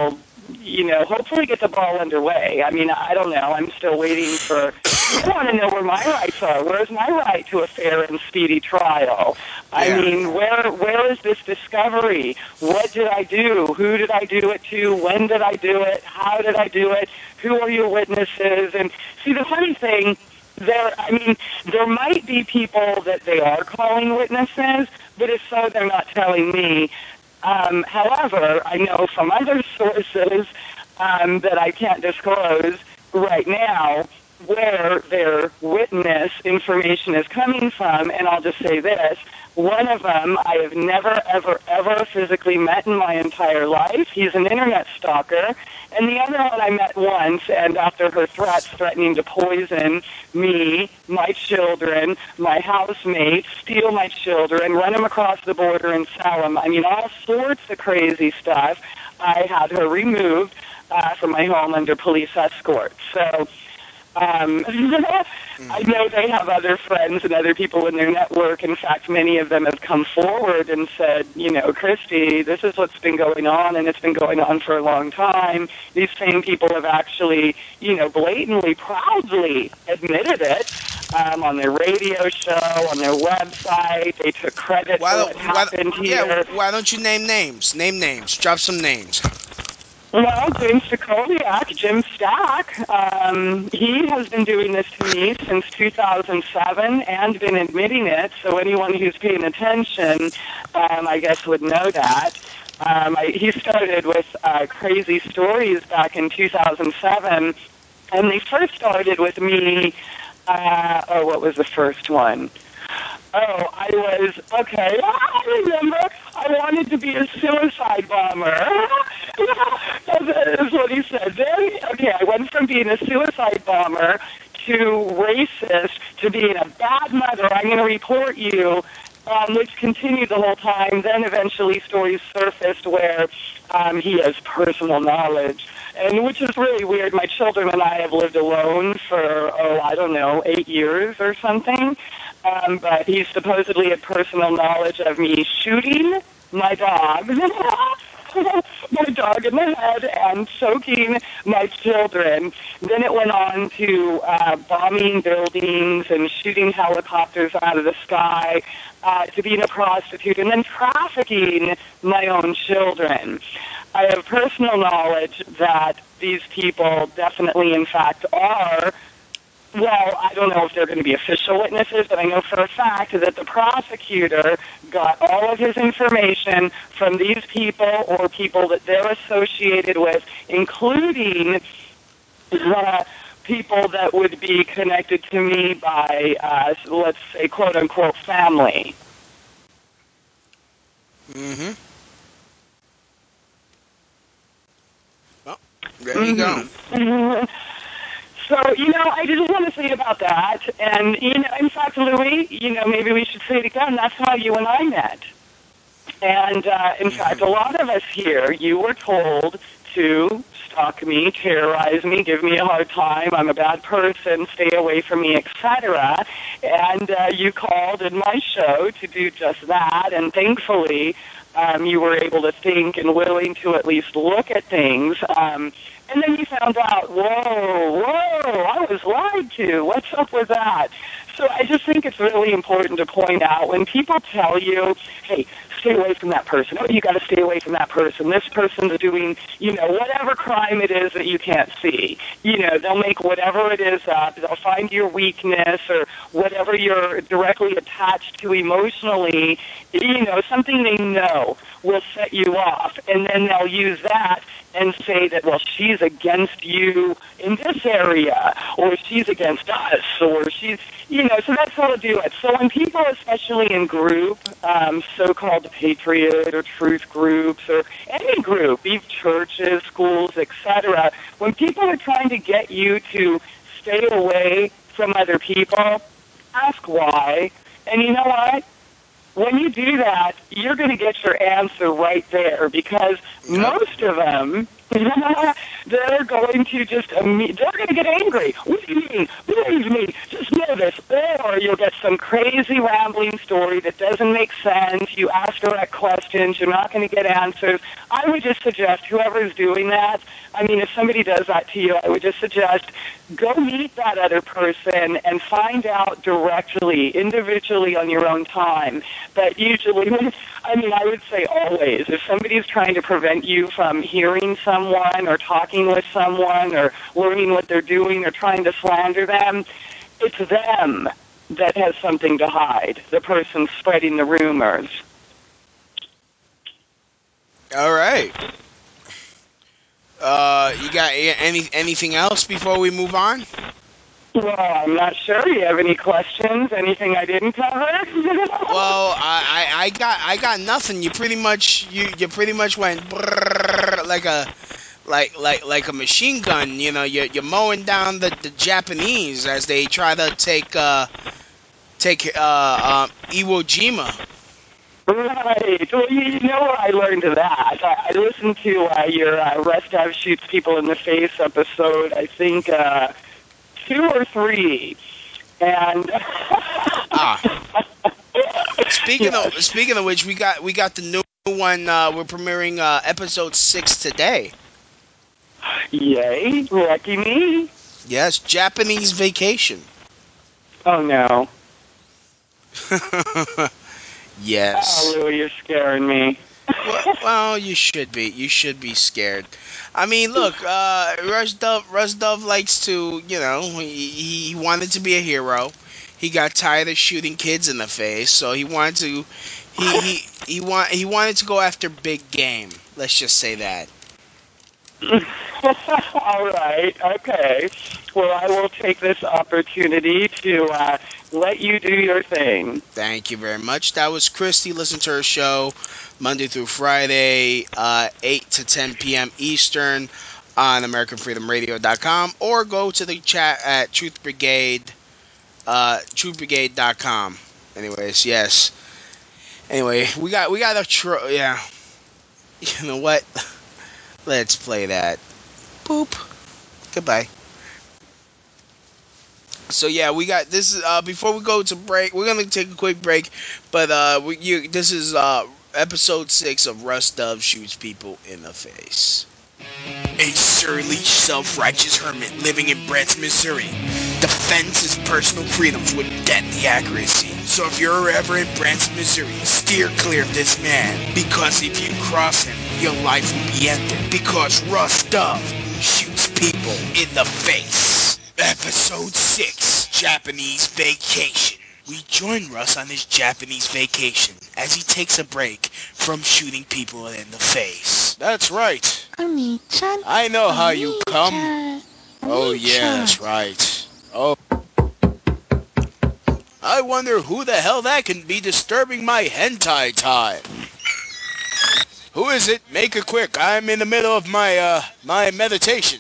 hopefully get the ball underway. I mean, I don't know. I'm still waiting for. I want to know where my rights are. Where's my right to a fair and speedy trial? I mean, where is this discovery? What did I do? Who did I do it to? When did I do it? How did I do it? Who are your witnesses? And see, the funny thing, there might be people that they are calling witnesses, but if so, they're not telling me. However, I know from other sources that I can't disclose right now where their witness information is coming from, and I'll just say this. One of them I have never, ever, ever physically met in my entire life. He's an internet stalker. And the other one I met once, and after her threats threatening to poison me, my children, my housemates, steal my children, run them across the border and sell them, I mean, all sorts of crazy stuff, I had her removed from my home under police escort. So I know they have other friends and other people in their network. In fact, many of them have come forward and said, Christy, this is what's been going on, and it's been going on for a long time. These same people have actually, blatantly, proudly admitted it on their radio show, on their website. They took credit for what happened here. Yeah, why don't you name names? Name names. Drop some names. Well, James Stachowiak, Jim Stack, he has been doing this to me since 2007 and been admitting it, so anyone who's paying attention, I guess, would know that. He started with crazy stories back in 2007, and they first started with me, what was the first one? I remember. I wanted to be a suicide bomber. That is what he said. Then, I went from being a suicide bomber to racist to being a bad mother. I'm going to report you, which continued the whole time. Then eventually stories surfaced where he has personal knowledge. And which is really weird. My children and I have lived alone for, 8 years or something. But he supposedly had personal knowledge of me shooting my dog, my dog in the head, and choking my children. Then it went on to bombing buildings and shooting helicopters out of the sky, to being a prostitute, and then trafficking my own children. I have personal knowledge that these people definitely, in fact, are. Well, I don't know if they're going to be official witnesses, but I know for a fact that the prosecutor got all of his information from these people or people that they're associated with, including the people that would be connected to me by, let's say, quote-unquote, family. Mm-hmm. Well, there you go. Mm-hmm. So, I just want to say about that. And, in fact, Louis, maybe we should say it again. That's how you and I met. And, in fact, a lot of us here, you were told to stalk me, terrorize me, give me a hard time, I'm a bad person, stay away from me, etc. And you called in my show to do just that. And thankfully, you were able to think and willing to at least look at things. And then you found out, whoa, I was lied to. What's up with that? So I just think it's really important to point out when people tell you, hey, stay away from that person. Oh, you got to stay away from that person. This person's doing, whatever crime it is that you can't see. They'll make whatever it is up. They'll find your weakness or whatever you're directly attached to emotionally. Something they know will set you off. And then they'll use that and say that, well, she's against you in this area, or she's against us, or she's, so that's how to do it. So when people, especially in group, so-called patriot or truth groups, or any group, even churches, schools, etc., when people are trying to get you to stay away from other people, ask why. And you know what? When you do that, you're going to get your answer right there, because most of them, they're going to they're going to get angry. What do you mean? Believe me, just know this. Or where you'll get some crazy rambling story that doesn't make sense. You ask direct questions, you're not going to get answers. I would just suggest whoever's doing that, I mean, if somebody does that to you, I would just suggest go meet that other person and find out directly, individually on your own time. But usually, I mean, I would say always, if somebody's trying to prevent you from hearing someone or talking with someone or learning what they're doing or trying to slander them, it's them that has something to hide, the person spreading the rumors. All right. You got anything else before we move on? Well, I'm not sure. You have any questions? Anything I didn't cover? Well, I got nothing. You pretty much went brrrr like a machine gun. You know, you're mowing down the Japanese as they try to take Iwo Jima. Right. Well, you know where I learned of that. I listened to your Rostov Shoots People in the Face episode, I think 2 or 3. And Speaking of which, we got the new one. We're premiering episode 6 today. Yay, lucky me. Yes, Japanese Vacation. Oh, no. Yes. Oh, Louie, you're scaring me. Well, you should be. You should be scared. I mean, look, Russ Dove likes to, you know, he wanted to be a hero. He got tired of shooting kids in the face, so he wanted to, he wanted to go after big game. Let's just say that. All right, okay. Well, I will take this opportunity to let you do your thing. Thank you very much. That was Christy. Listen to her show Monday through Friday, 8 to 10 p.m. Eastern on AmericanFreedomRadio.com, or go to the chat at Truth Brigade, truthbrigade.com. Anyways, yes. Anyway, we got a yeah. You know what? Let's play that. Boop. Goodbye. So yeah, we got this is before we go to break, we're gonna take a quick break, but this is episode 6 of Russ Dove Shoots People in the Face. A surly, self-righteous hermit living in Branson, Missouri defends his personal freedoms with deadly accuracy. So if you're ever in Branson, Missouri, steer clear of this man, because if you cross him, your life will be ended. Because Russ Dove shoots people in the face. Episode 6, Japanese Vacation. We join Russ on his Japanese vacation as he takes a break from shooting people in the face. That's right. I know how you come. Oh yeah, that's right. Oh, I wonder who the hell that can be disturbing my hentai time. Who is it? Make it quick. I'm in the middle of my meditation.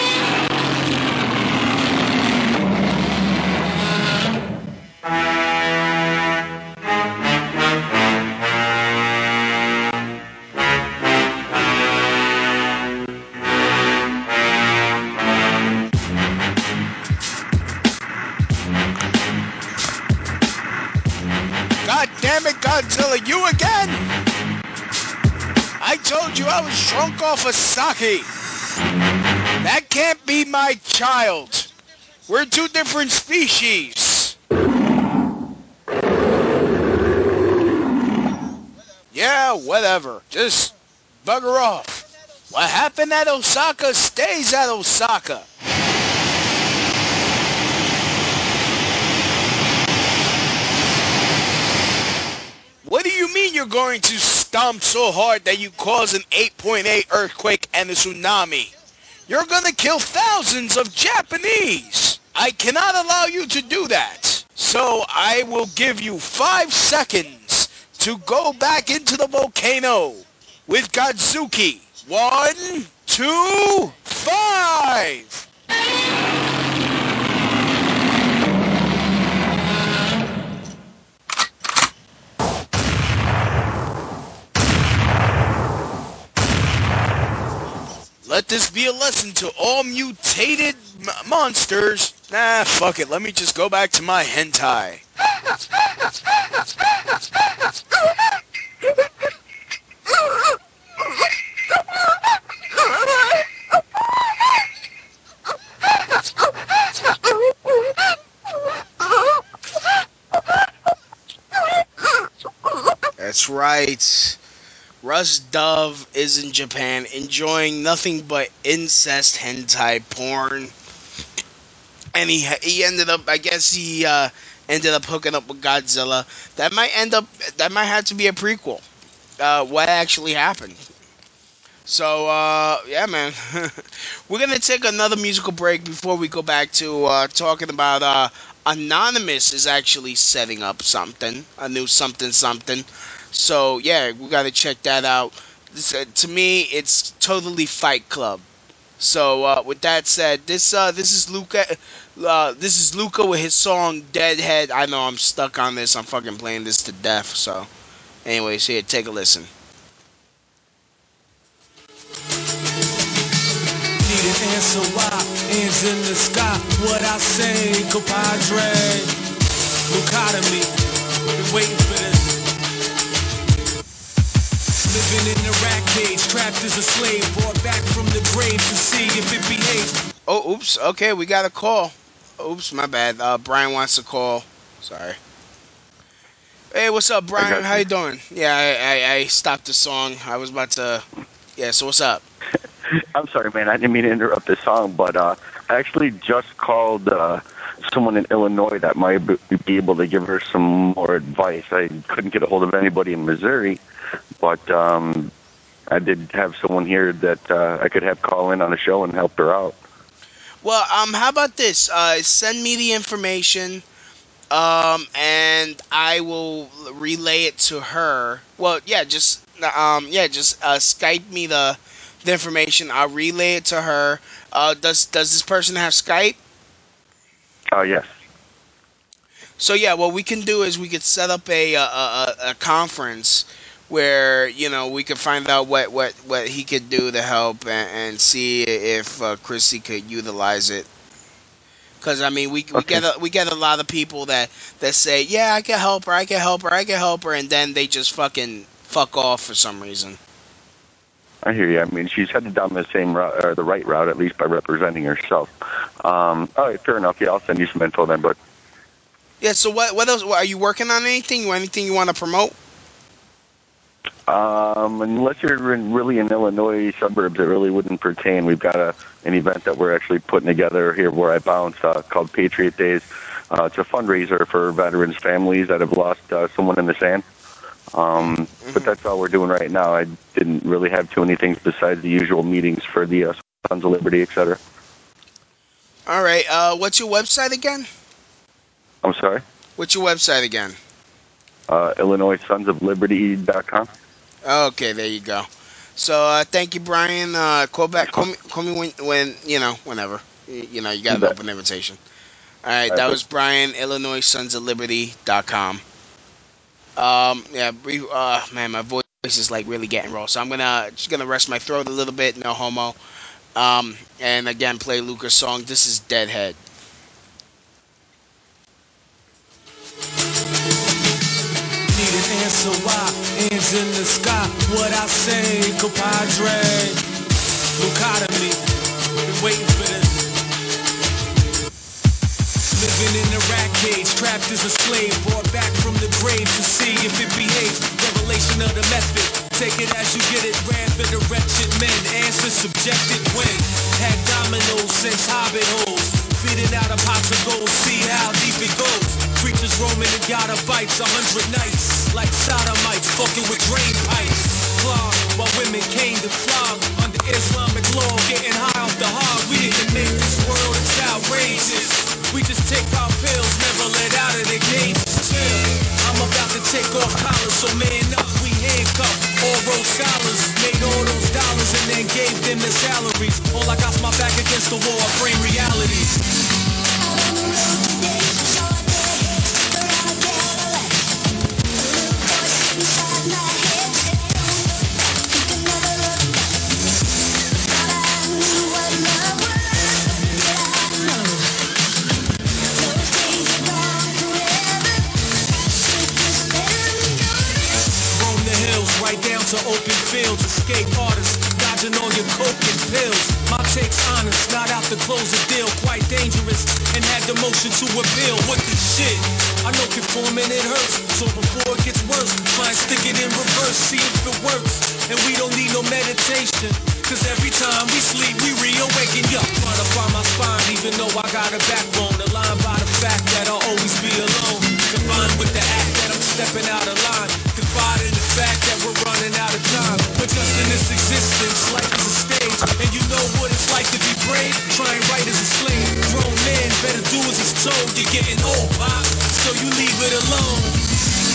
God damn it, Godzilla, you again? I told you I was drunk off of sake. That can't be my child. We're 2 different species. Yeah, whatever. Just bugger off. What happened at Osaka stays at Osaka. What do you mean you're going to stomp so hard that you cause an 8.8 earthquake and a tsunami? You're gonna kill thousands of Japanese. I cannot allow you to do that. So I will give you 5 seconds to go back into the volcano with Godzuki. 1, 2, 5! Let this be a lesson to all mutated monsters. Nah, fuck it. Let me just go back to my hentai. That's right. Russ Dove is in Japan enjoying nothing but incest hentai porn. And he ended up, I guess he ended up hooking up with Godzilla. That might end up, that might have to be a prequel. What actually happened? So yeah, man, we're gonna take another musical break before we go back to talking about Anonymous is actually setting up something, a new something something. So yeah, we gotta check that out. To me, it's totally Fight Club. So with that said, this is Luca. This is Luca with his song "Deadhead." I know I'm stuck on this. I'm fucking playing this to death. So, anyways, here, take a listen. Need an answer why? Hands in the sky. What I say, compadre. Lucotomy. Been waiting for this. Living in a rat cage, trapped as a slave, brought back from the grave to see if it behaves. Oh, oops. Okay, we got a call. Oops, my bad. Brian wants to call. Sorry. Hey, what's up, I Brian? got How you. you doing? Yeah, I stopped the song. I was about to. Yeah. So what's up? I'm sorry, man. I didn't mean to interrupt the song, but I actually just called someone in Illinois that might be able to give her some more advice. I couldn't get a hold of anybody in Missouri, but I did have someone here that I could have call in on the show and help her out. Well, how about this? Send me the information. And I will relay it to her. Well, yeah, just Skype me the information. I'll relay it to her. Does this person have Skype? Yes. So yeah, what we can do is we could set up a conference where we could find out what he could do to help and see if Chrissy could utilize it. Because I mean, Okay. we get a lot of people that say, yeah, I can help her, I can help her, I can help her, and then they just fucking fuck off for some reason. I hear you. I mean, she's headed down the same route, or the right route, at least by representing herself. All right, fair enough. Yeah, I'll send you some info then. But Yeah. So what else? Are you working on anything? Anything you want to promote? unless you're really in Illinois suburbs, it really wouldn't pertain. We've got an event that we're actually putting together here where I bounce called Patriot Days. It's a fundraiser for veterans' families that have lost someone in the sand. But that's all we're doing right now. I didn't really have too many things besides the usual meetings for the Sons of Liberty, etc. All right. What's your website again? I'm sorry? What's your website again? IllinoisSonsOfLiberty.com. Okay, there you go. So thank you, Brian. Call me when whenever. You got You an bet. open invitation. All right, All right, that buddy. was Brian, IllinoisSonsOfLiberty.com. Yeah, man, my voice is like really getting raw, so I'm gonna rest my throat a little bit, no homo. And again, play Luca's song. This is Deadhead. Need an answer why? Hands in the sky. What I say, compadre. Lucotomy. Been waiting for this. Living in a rat cage, trapped as a slave, brought back from the grave to see if it behaves. Revelation of the method, take it as you get it. Ran for the wretched men, answer subjected when had dominoes since hobbit holes. Feeding out of pots of gold, see how deep it goes. Creatures roaming and gotta bites, 100 nights. Like sodomites, fucking with drain pipes. Clog, while women came to flog. Under Islamic law, getting high off the hog. We didn't make this world, it's outrageous. We just take our pills, never let out of the cages. Chill, I'm about to take off collars, so man up, we handcuffed. All road scholars, made all those dollars and then gave them the salaries. All I got's my back against the wall, I frame realities. fields, escape artists, dodging all your coke and pills. My take's honest, not out to close a deal, quite dangerous, and had the motion to appeal. What the shit? I know conforming it hurts, so before it gets worse, try and stick it in reverse, see if it works. And we don't need no meditation, cause every time we sleep, we reawaken. Yo, trying to find my spine, even though I got a backbone. Aligned by the fact that I'll always be alone. Combined with the act that I'm stepping out of line. Confide in the fact that we're running out of time. But just in this existence, life is a stage. And you know what it's like to be brave. Trying right as a slave. Grown man, better do as he's told. You're getting old, Pop, so you leave it alone.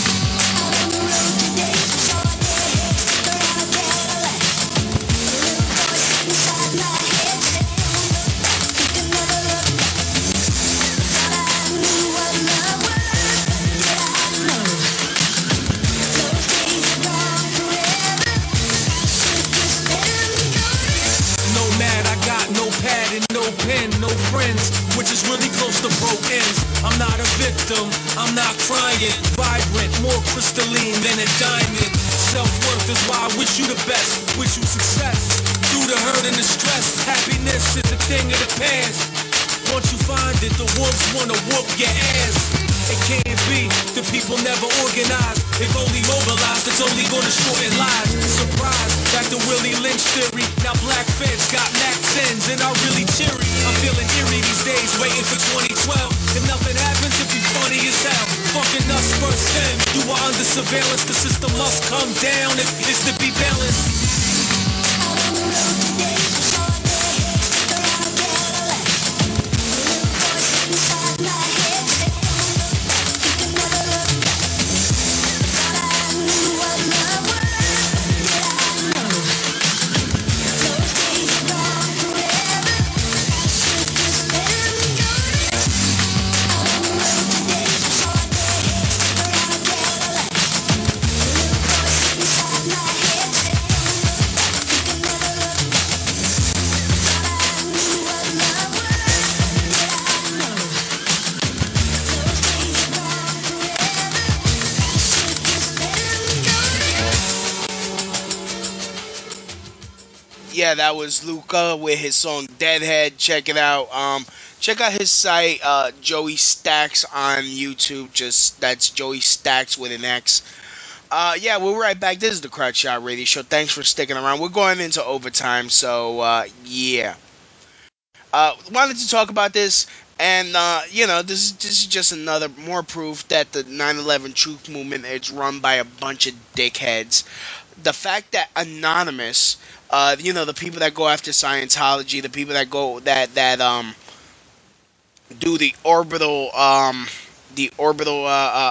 Nomad, I got no pad and no pen, no friends, which is really close to broke ends. I'm not a victim, I'm not crying. Vibrant, more crystalline than a diamond. Self-worth is why I wish you the best, wish you success. Through the hurt and the stress, happiness is a thing of the past. Once you find it, the wolves wanna whoop your ass. It can't be, the people never organized. If only mobilized, it's only gonna shorten lives. Surprise, back to Willie Lynch theory. Now black feds got Mac 10s and are really cheery. I'm feeling eerie these days, waiting for 2012. If nothing happens, it'd be funny as hell. Fucking us first then, you are under surveillance. The system must come down if it's to be balanced. Yeah, that was Luca with his song Deadhead. Check it out. Check out his site, Joey Stacks on YouTube. Just that's Joey Stacks with an X. Yeah, we'll be right back. This is the Crowd Shot Radio Show. Thanks for sticking around. We're going into overtime, so yeah. Wanted to talk about this, and this is just another more proof that the 9/11 Truth Movement is run by a bunch of dickheads. The fact that anonymous, the people that go after Scientology, the people that go that do the orbital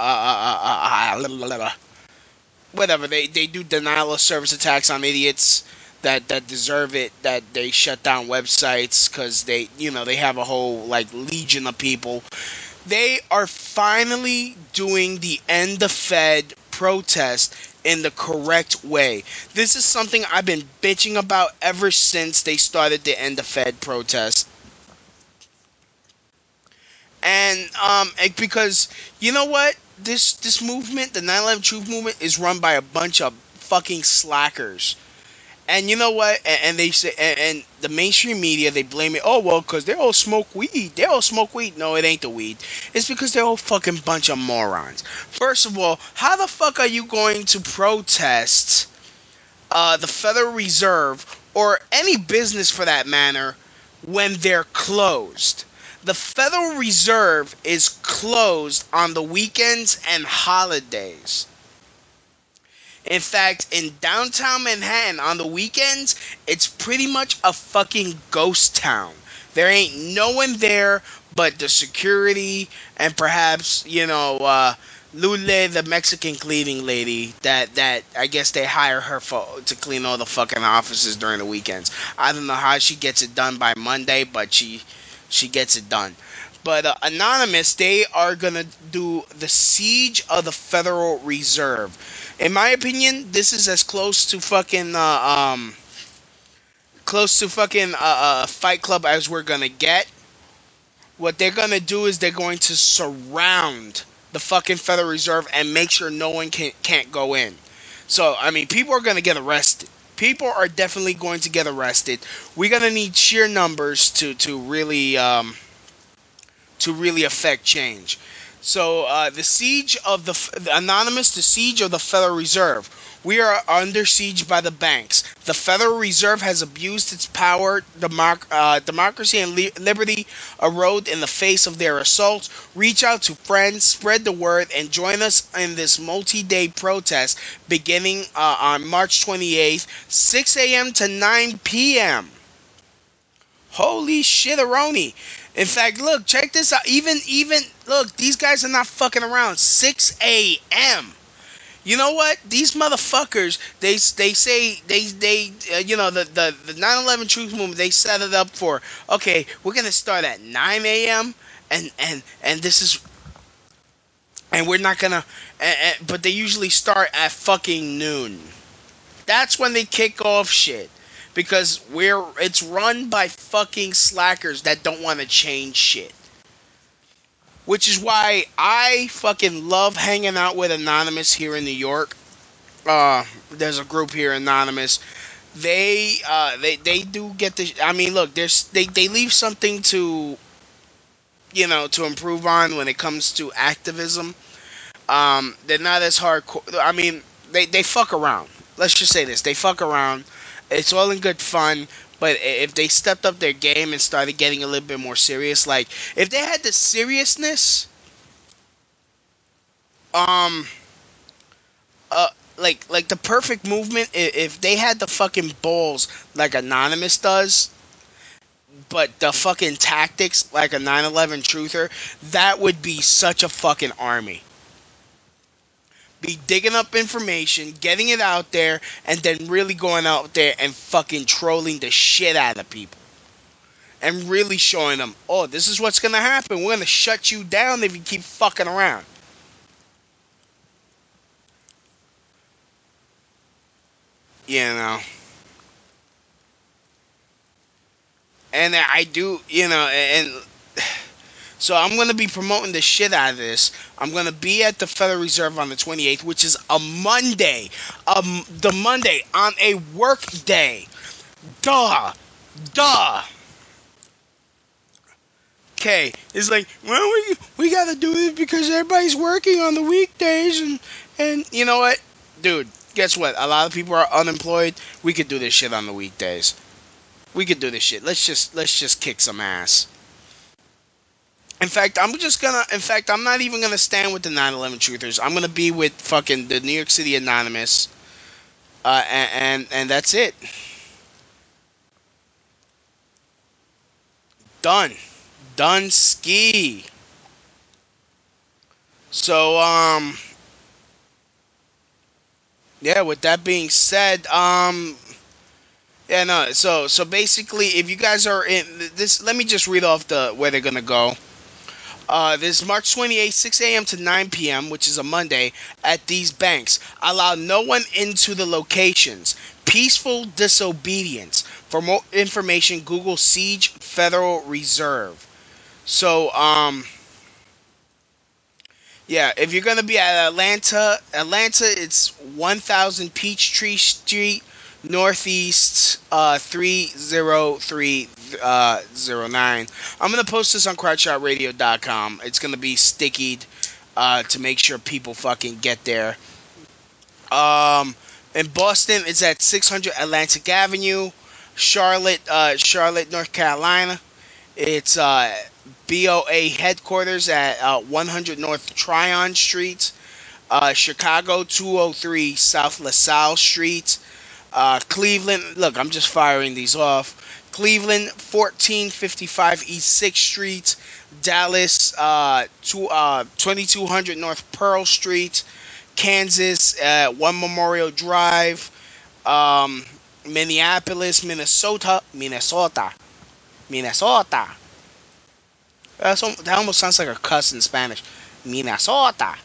whatever, they do denial of service attacks on idiots that deserve it, that they shut down websites because they have a whole like legion of people. They are finally doing the end the Fed protest in the correct way. This is something I've been bitching about ever since they started the end the Fed protest. Because you know what? This movement, the 9/11 Truth Movement, is run by a bunch of fucking slackers. And you know what? And they say, and the mainstream media, they blame it. Oh well, because they all smoke weed. They all smoke weed. No, it ain't the weed. It's because they're all fucking bunch of morons. First of all, how the fuck are you going to protest the Federal Reserve or any business for that matter when they're closed? The Federal Reserve is closed on the weekends and holidays. In fact, in downtown Manhattan on the weekends, it's pretty much a fucking ghost town. There ain't no one there but the security and perhaps, Lule, the Mexican cleaning lady that I guess they hire her to clean all the fucking offices during the weekends. I don't know how she gets it done by Monday, but she gets it done. But Anonymous, they are gonna do the siege of the Federal Reserve. In my opinion, this is as close to fucking Fight Club as we're gonna get. What they're gonna do is they're going to surround the fucking Federal Reserve and make sure no one can't go in. So I mean, people are gonna get arrested. People are definitely going to get arrested. We're gonna need sheer numbers to really affect change. So the siege of the anonymous, the siege of the Federal Reserve. We are under siege by the banks. The Federal Reserve has abused its power. Democracy and liberty erode in the face of their assaults. Reach out to friends, spread the word, and join us in this multi-day protest beginning on March 28th, 6 a.m. to 9 p.m. Holy shit-a-roni. In fact, look, check this out. Even look, these guys are not fucking around. 6 a.m. You know what? These motherfuckers, they say the 9/11 Truth Movement. They set it up for, okay, we're gonna start at 9 a.m. and this is, and we're not gonna, but they usually start at fucking noon. That's when they kick off shit. Because it's run by fucking slackers that don't want to change shit. Which is why I fucking love hanging out with Anonymous here in New York. There's a group here, Anonymous. They do get the. I mean, look, they leave something to, to improve on when it comes to activism. They're not as hardcore. I mean, they fuck around. Let's just say this: they fuck around. It's all in good fun. But if they stepped up their game and started getting a little bit more serious, like if they had the seriousness, um, uh, like the perfect movement, if they had the fucking balls like Anonymous does, but the fucking tactics like a 9/11 truther, that would be such a fucking army. Be digging up information, getting it out there, and then really going out there and fucking trolling the shit out of people. And really showing them, oh, this is what's gonna happen. We're gonna shut you down if you keep fucking around. You know. And I do, and so I'm gonna be promoting the shit out of this. I'm gonna be at the Federal Reserve on the 28th, which is a Monday. The Monday on a work day. Duh. Duh. Okay, it's like, well, we gotta do this because everybody's working on the weekdays, and you know what, dude? Guess what? A lot of people are unemployed. We could do this shit on the weekdays. We could do this shit. Let's just kick some ass. In fact, I'm just gonna. In fact, I'm not even gonna stand with the 9/11 truthers. I'm gonna be with fucking the New York City Anonymous, and that's it. Done. Done. Ski. So yeah. With that being said, yeah, no. So basically, if you guys are in this, let me just read off the where they're gonna go. This is March 28th, 6 a.m. to 9 p.m., which is a Monday, at these banks. Allow no one into the locations. Peaceful disobedience. For more information, Google Siege Federal Reserve. So, yeah, if you're gonna be at Atlanta, it's 1,000 Peachtree Street, Northeast 30309. I'm gonna post this on CrowdShotRadio.com. It's gonna be stickied to make sure people fucking get there. Um, in Boston, it's at 600 Atlantic Avenue, Charlotte, North Carolina. It's BOA headquarters at 100 North Tryon Street. Chicago, 203 South LaSalle Street. Cleveland, look, I'm just firing these off. Cleveland, 1455 East 6th Street. Dallas, 2200 North Pearl Street. Kansas, 1 Memorial Drive. Um, Minneapolis, Minnesota. That almost sounds like a cuss in Spanish. Minnesota.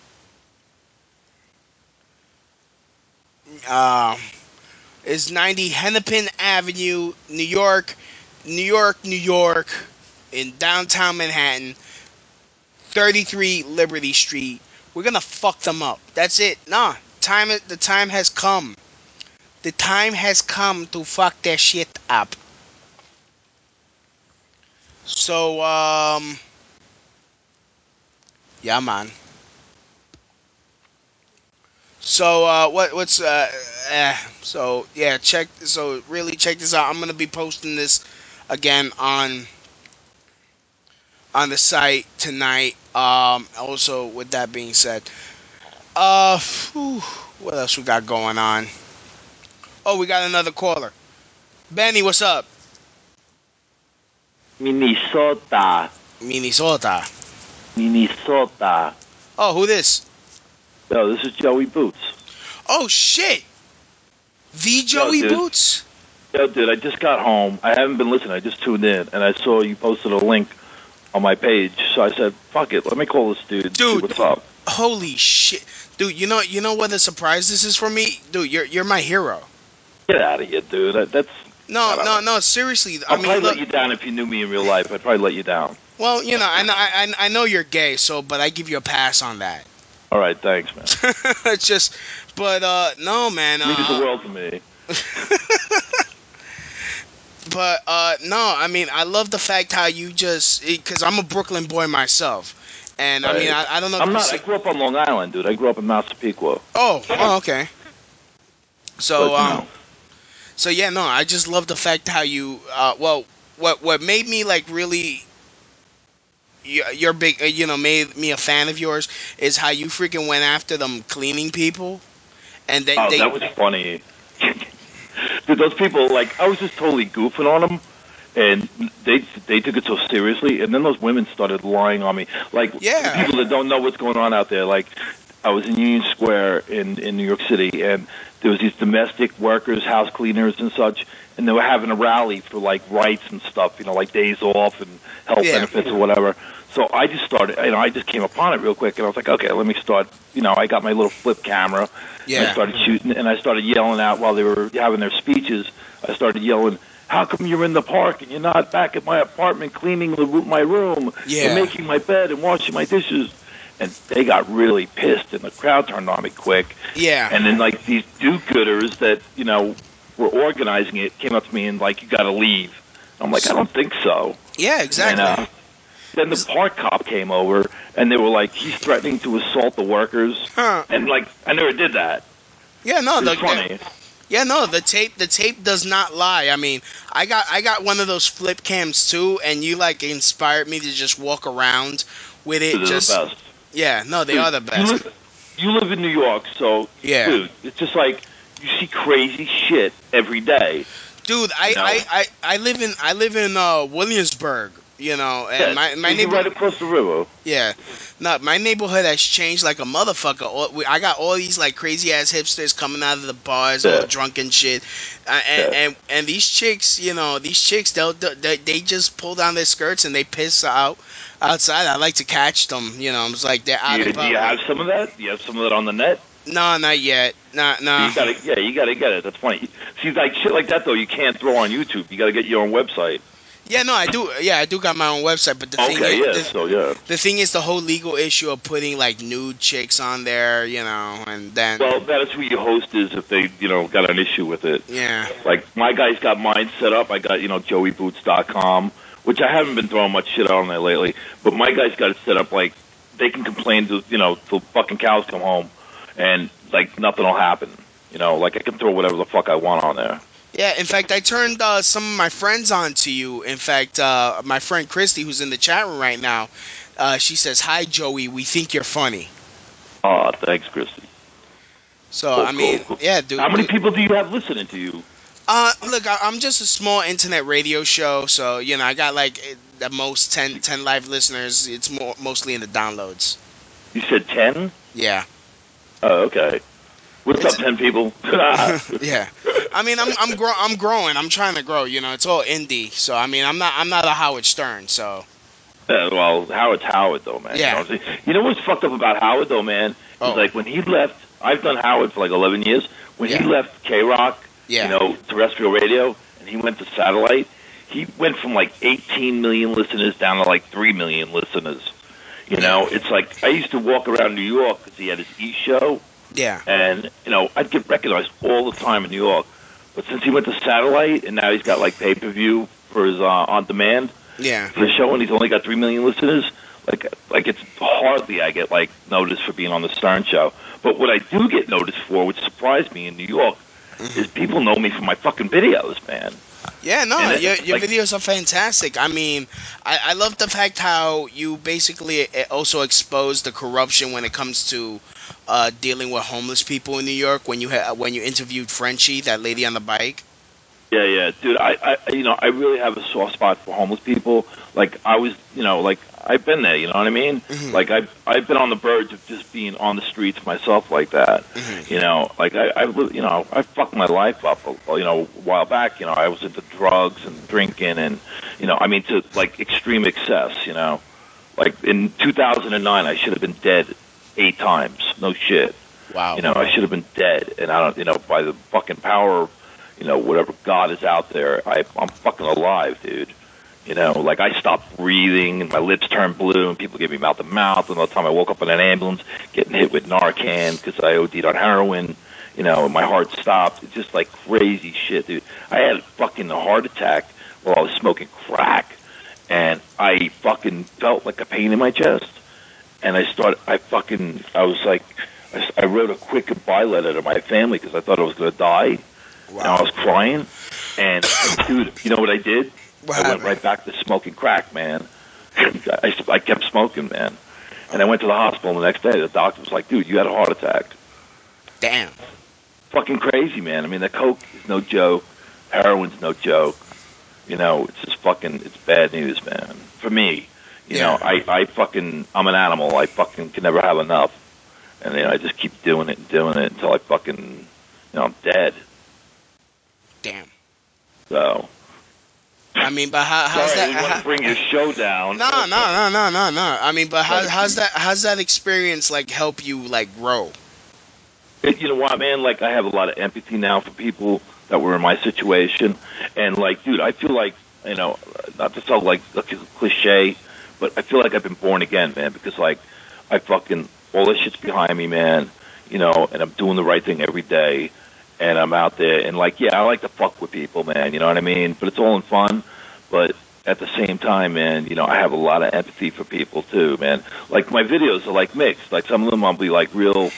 Um, is 90 Hennepin Avenue, New York, in downtown Manhattan. 33 Liberty Street. We're gonna fuck them up. That's it. Nah. the time has come. The time has come to fuck that shit up. So yeah, man. So what's so yeah, really check this out. I'm gonna be posting this again on the site tonight. Also, with that being said, whew, what else we got going on? Oh, we got another caller. Benny, what's up? Minnesota. Minnesota. Minnesota. Oh, who this? Yo, this is Joey Boots. Oh shit, the Yo, Joey dude. Boots. Yo, dude, I just got home. I haven't been listening. I just tuned in, and I saw you posted a link on my page. So I said, fuck it. Let me call this dude. See Dude, what's up? holy shit, dude. You know what the surprise this is for me, dude. You're my hero. Get out of here, dude. That's... I don't know. No. Seriously, I I'll mean, probably look. let you down if you knew me in real life. I'd probably let you down. Well, you know, I know you're gay, so but I give you a pass on that. All right, thanks, man. It's just, but no, man. It means the world to me. But no, I mean, I love the fact how you just because I'm a Brooklyn boy myself, and I mean, Right. I don't know. If I'm you not. see- I grew up on Long Island, dude. I grew up in Massapequa. Oh, okay. So But, you know. so yeah, no, I just love the fact how you well, what made me like really you're big, made me a fan of yours is how you freaking went after them cleaning people, and Oh, they that was funny. Dude, those people, like, I was just totally goofing on them, and they took it so seriously, and then those women started lying on me. Like, Yeah. people that don't know what's going on out there, like, I was in Union Square in New York City, and there was these domestic workers, house cleaners and such, and they were having a rally for, like, rights and stuff, like days off and health Yeah. benefits or whatever. So I just started, I just came upon it real quick, and I was like, okay, let me start, I got my little flip camera, and I started shooting, and I started yelling out while they were having their speeches. I started yelling, how come you're in the park and you're not back at my apartment cleaning my room and making my bed and washing my dishes? And they got really pissed, and the crowd turned on me quick. Yeah. And then, like, these do-gooders that, were organizing it came up to me and, like, you got to leave. I'm like, I don't think so. Yeah, exactly. And then the park cop came over, and they were like, he's threatening to assault the workers. Huh. And, like, I never did that. Yeah, no, It was funny. Yeah, no, the tape does not lie. I mean, I got one of those flip cams too, and you like inspired me to just walk around with it. They're Just the best. yeah, no, they are the best. You live in New York, so, Yeah. dude, it's just like you see crazy shit every day. Dude, I live in Williamsburg, and my You're neighborhood. right across the river. Yeah, no, my neighborhood has changed like a motherfucker. I got all these like crazy ass hipsters coming out of the bars, all drunk and shit, and these chicks, they just pull down their skirts and they piss outside. I like to catch them, It's like they're out Do and you about. have some of that? Do you have some of that on the net? No, not yet. No. You gotta get it. That's funny. See, like shit like that though, you can't throw on YouTube. You gotta get your own website. Yeah, no, I do. Yeah, I do got my own website, but the thing is the whole legal issue of putting like nude chicks on there, and then Well, that is who your host is if they, got an issue with it. yeah, Like my guy's got mine set up. I got, JoeyBoots.com, which I haven't been throwing much shit on there lately. But my guy's got it set up like they can complain to, till fucking cows come home, and like nothing will happen. Like I can throw whatever the fuck I want on there. yeah. In fact, I turned some of my friends on to you. In fact, my friend Christy, who's in the chat room right now, she says, "Hi, Joey. We think you're funny." Oh, thanks, Christy. So Cool, I mean, cool. yeah, dude. How many people do you have listening to you? Look, I'm just a small internet radio show, so I got like the most 10 live listeners. It's mostly in the downloads. You said 10? Yeah. Oh, okay. What's up, 10 people? Yeah. I mean, I'm growing. I'm trying to grow. It's all indie. So I mean, I'm not a Howard Stern. So Well, Howard's Howard, though, man. Yeah. You know what's fucked up about Howard, though, man? Oh. Is like when he left, I've done Howard for like 11 years. When he left K-Rock, terrestrial radio, and he went to satellite, he went from like 18 million listeners down to like 3 million listeners. It's like I used to walk around New York because he had his E! Show, Yeah. And I'd get recognized all the time in New York. But since he went to satellite and now he's got like pay-per-view for his on demand for his show, and he's only got 3 million listeners, like it's hardly I get like noticed for being on the Stern Show. But what I do get noticed for, which surprised me in New York, is people know me for my fucking videos, man. Yeah, no, your videos are fantastic. I mean, I love the fact how you basically also expose the corruption when it comes to dealing with homeless people in New York. When you interviewed Frenchie, that lady on the bike. Yeah, dude. I really have a soft spot for homeless people. Like I was, like I've been there. You know what I mean? Mm-hmm. Like I've been on the verge of just being on the streets myself like that. Mm-hmm. Like I fucked my life up. A while back. I was into drugs and drinking and, I mean to like extreme excess. Like in 2009, I should have been dead 8 times. No shit. Wow. I should have been dead, and I don't. By the fucking power of whatever God is out there, I'm fucking alive, dude. Like I stopped breathing and my lips turned blue and people gave me mouth to mouth. And all the time I woke up in an ambulance getting hit with Narcan because I OD'd on heroin, and my heart stopped. It's just like crazy shit, dude. I had fucking a heart attack while I was smoking crack, and I fucking felt like a pain in my chest. And I was like, I wrote a quick goodbye letter to my family because I thought I was going to die. Wow. And I was crying, and dude, you know what I did? What I went right back to smoking crack, man. I kept smoking, man. And I went to the hospital the next day. The doctor was like, dude, you had a heart attack. Damn. Fucking crazy, man. I mean, the coke is no joke. Heroin's no joke. It's just fucking, it's bad news, man. For me, I'm an animal. I fucking can never have enough. And I just keep doing it and doing it until I fucking, I'm dead. Damn. So. I mean, but how's Sorry, that? I want to bring your show down. No. I mean, but how's that experience like help you like grow? You know what, man? Like, I have a lot of empathy now for people that were in my situation, and like, dude, I feel like not to sound like a cliche, but I feel like I've been born again, man. Because like, I fucking all this shit's behind me, man. And I'm doing the right thing every day. And I'm out there, and like, yeah, I like to fuck with people, man. You know what I mean? But it's all in fun. But at the same time, man, I have a lot of empathy for people too, man. Like my videos are like mixed. Like some of them I'll be like real,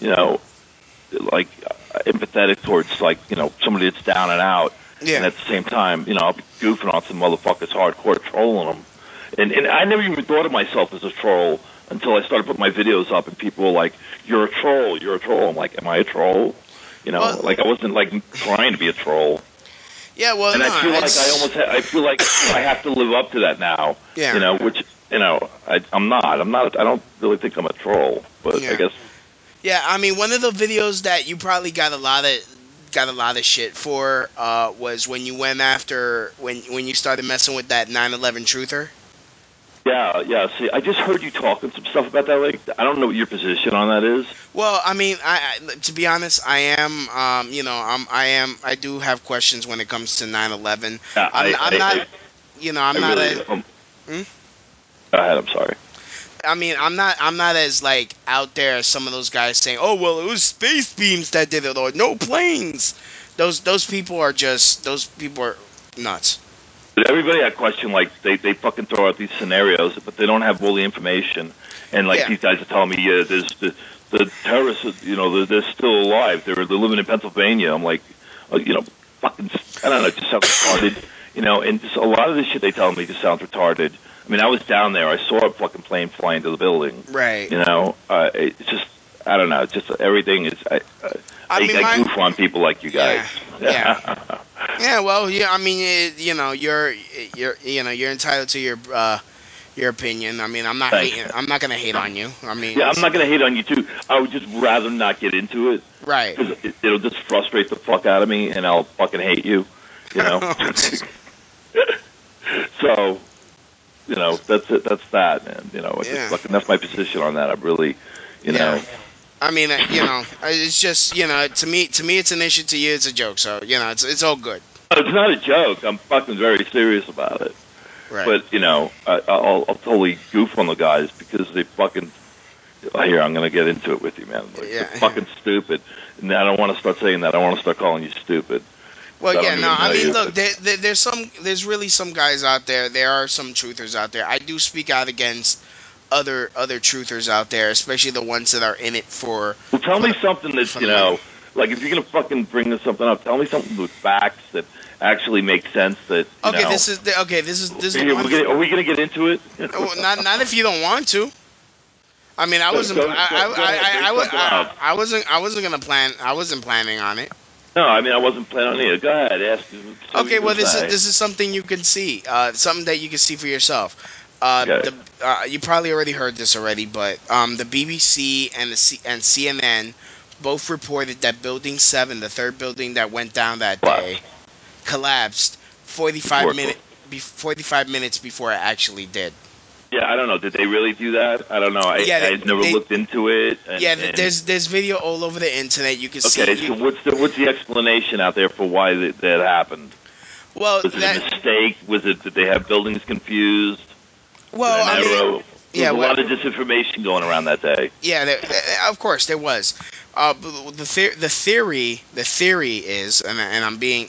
like empathetic towards like somebody that's down and out. Yeah. And at the same time, I'll be goofing on some motherfuckers, hardcore trolling them. And I never even thought of myself as a troll until I started putting my videos up, and people were like, "You're a troll. You're a troll." I'm like, "Am I a troll?" Like I wasn't like trying to be a troll. Yeah, well, and I feel like I have to live up to that now. Yeah. Which I'm not. I don't really think I'm a troll, but I guess. Yeah, I mean, one of the videos that you probably got a lot of shit for was when you went after when you started messing with that 9/11 truther. Yeah. See, I just heard you talking some stuff about that. Like, I don't know what your position on that is. Well, I mean, I to be honest, I am, I do have questions when it comes to 9/11. Yeah, I'm not. Go ahead. I'm sorry. I mean, I'm not as like out there as some of those guys saying, "Oh, well, it was space beams that did it," or "No planes." Those people are nuts. But everybody I question, like they fucking throw out these scenarios, but they don't have all the information. And like these guys are telling me, yeah, there's the terrorists, they're still alive. They're living in Pennsylvania. I'm like, fucking, I don't know, it just sounds retarded. And just a lot of this shit they tell me just sounds retarded. I mean, I was down there. I saw a fucking plane fly into the building. Right. It's just, I don't know. Just everything is. I goof on people like you guys. Yeah. Yeah. Well, yeah. I mean, you're entitled to your opinion. I mean, I'm not hating. I'm not gonna hate on you. I mean, yeah, I'm not gonna hate on you too. I would just rather not get into it. Right. Because it'll just frustrate the fuck out of me, and I'll fucking hate you. So. That's it. That's that, man. That's my position on that. I'm really, I mean, it's just, to me, it's an issue. To you, it's a joke. So, it's all good. It's not a joke. I'm fucking very serious about it. Right. But I'll totally goof on the guys because they fucking, Here, I'm going to get into it with you, man. Like, Yeah. it's fucking stupid. And I don't want to start saying that. I want to start calling you stupid. Well, I yeah, don't no, even I know mean, you. look, there's really some guys out there. There are some truthers out there. I do speak out against other truthers out there, especially the ones that are in it for. Well, tell for me the, something that's, for the money. like if you're going to fucking bring something up, tell me something with facts that actually make sense that, Okay, know. this is Here, one. are we going to get into it? Not if you don't want to. I mean, I wasn't. Go ahead, bring something up. I wasn't gonna plan. I wasn't planning on it. No, I mean, I wasn't planning on it. Go ahead, ask. Okay, well, this is something you can see. Something that you can see for yourself. Okay. You probably already heard this already, but the BBC and and CNN both reported that Building 7, the third building that went down that day, collapsed 45 minutes before it actually did. Yeah, I don't know. Did they really do that? I don't know. I never looked into it. There's video all over the internet. You can see. Okay, so what's the explanation out there for why that happened? Well, was it a mistake? Was it that they have buildings confused? Well, I mean, there was a lot of disinformation going around that day. Yeah, of course there was. The theory is, and I'm being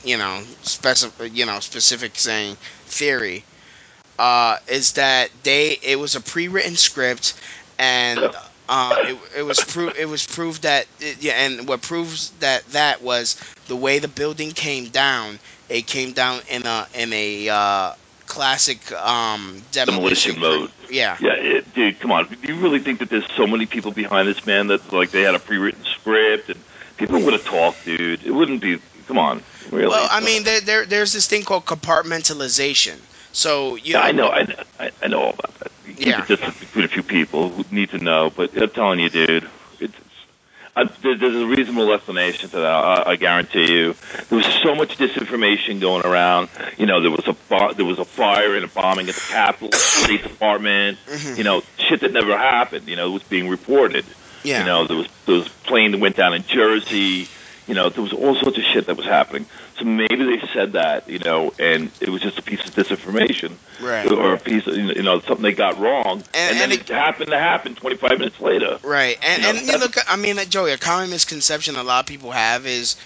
specific saying theory, is that it was a pre-written script, and it was proved that and what proves that was the way the building came down. It came down in a classic demolition mode. Yeah. Yeah, dude, come on. Do you really think that there's so many people behind this, man, that like they had a pre-written script and people would have talked, dude? It wouldn't be. Come on, really. Well, I mean, there's this thing called compartmentalization. So I know all about that. You keep it just between a few people who need to know. But I'm telling you, dude, there's a reasonable explanation to that. I guarantee you. There was so much disinformation going around. There was a fire and a bombing at the Capitol State Department. Shit that never happened. It was being reported. Yeah. There was a plane that went down in Jersey. There was all sorts of shit that was happening. So maybe they said that, and it was just a piece of disinformation, right? Or a piece of, something they got wrong, and then it happened to happen 25 minutes later, right? And look, I mean, Joey, a common misconception a lot of people have is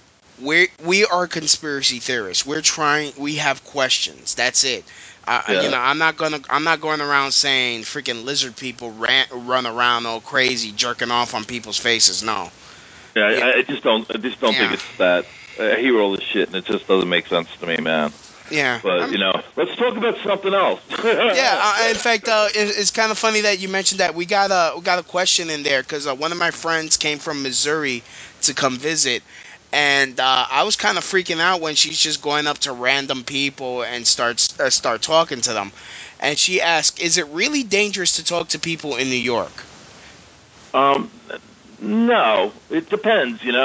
we are conspiracy theorists. We have questions. That's it. I'm not going around saying freaking lizard people run around all crazy, jerking off on people's faces. No. Yeah, I just don't think it's that. I hear all this shit, and it just doesn't make sense to me, man. Yeah. But, let's talk about something else. Yeah, in fact, it's kind of funny that you mentioned that. We got a question in there because one of my friends came from Missouri to come visit, and I was kind of freaking out when she's just going up to random people and start talking to them. And she asked, "Is it really dangerous to talk to people in New York?" No, it depends. You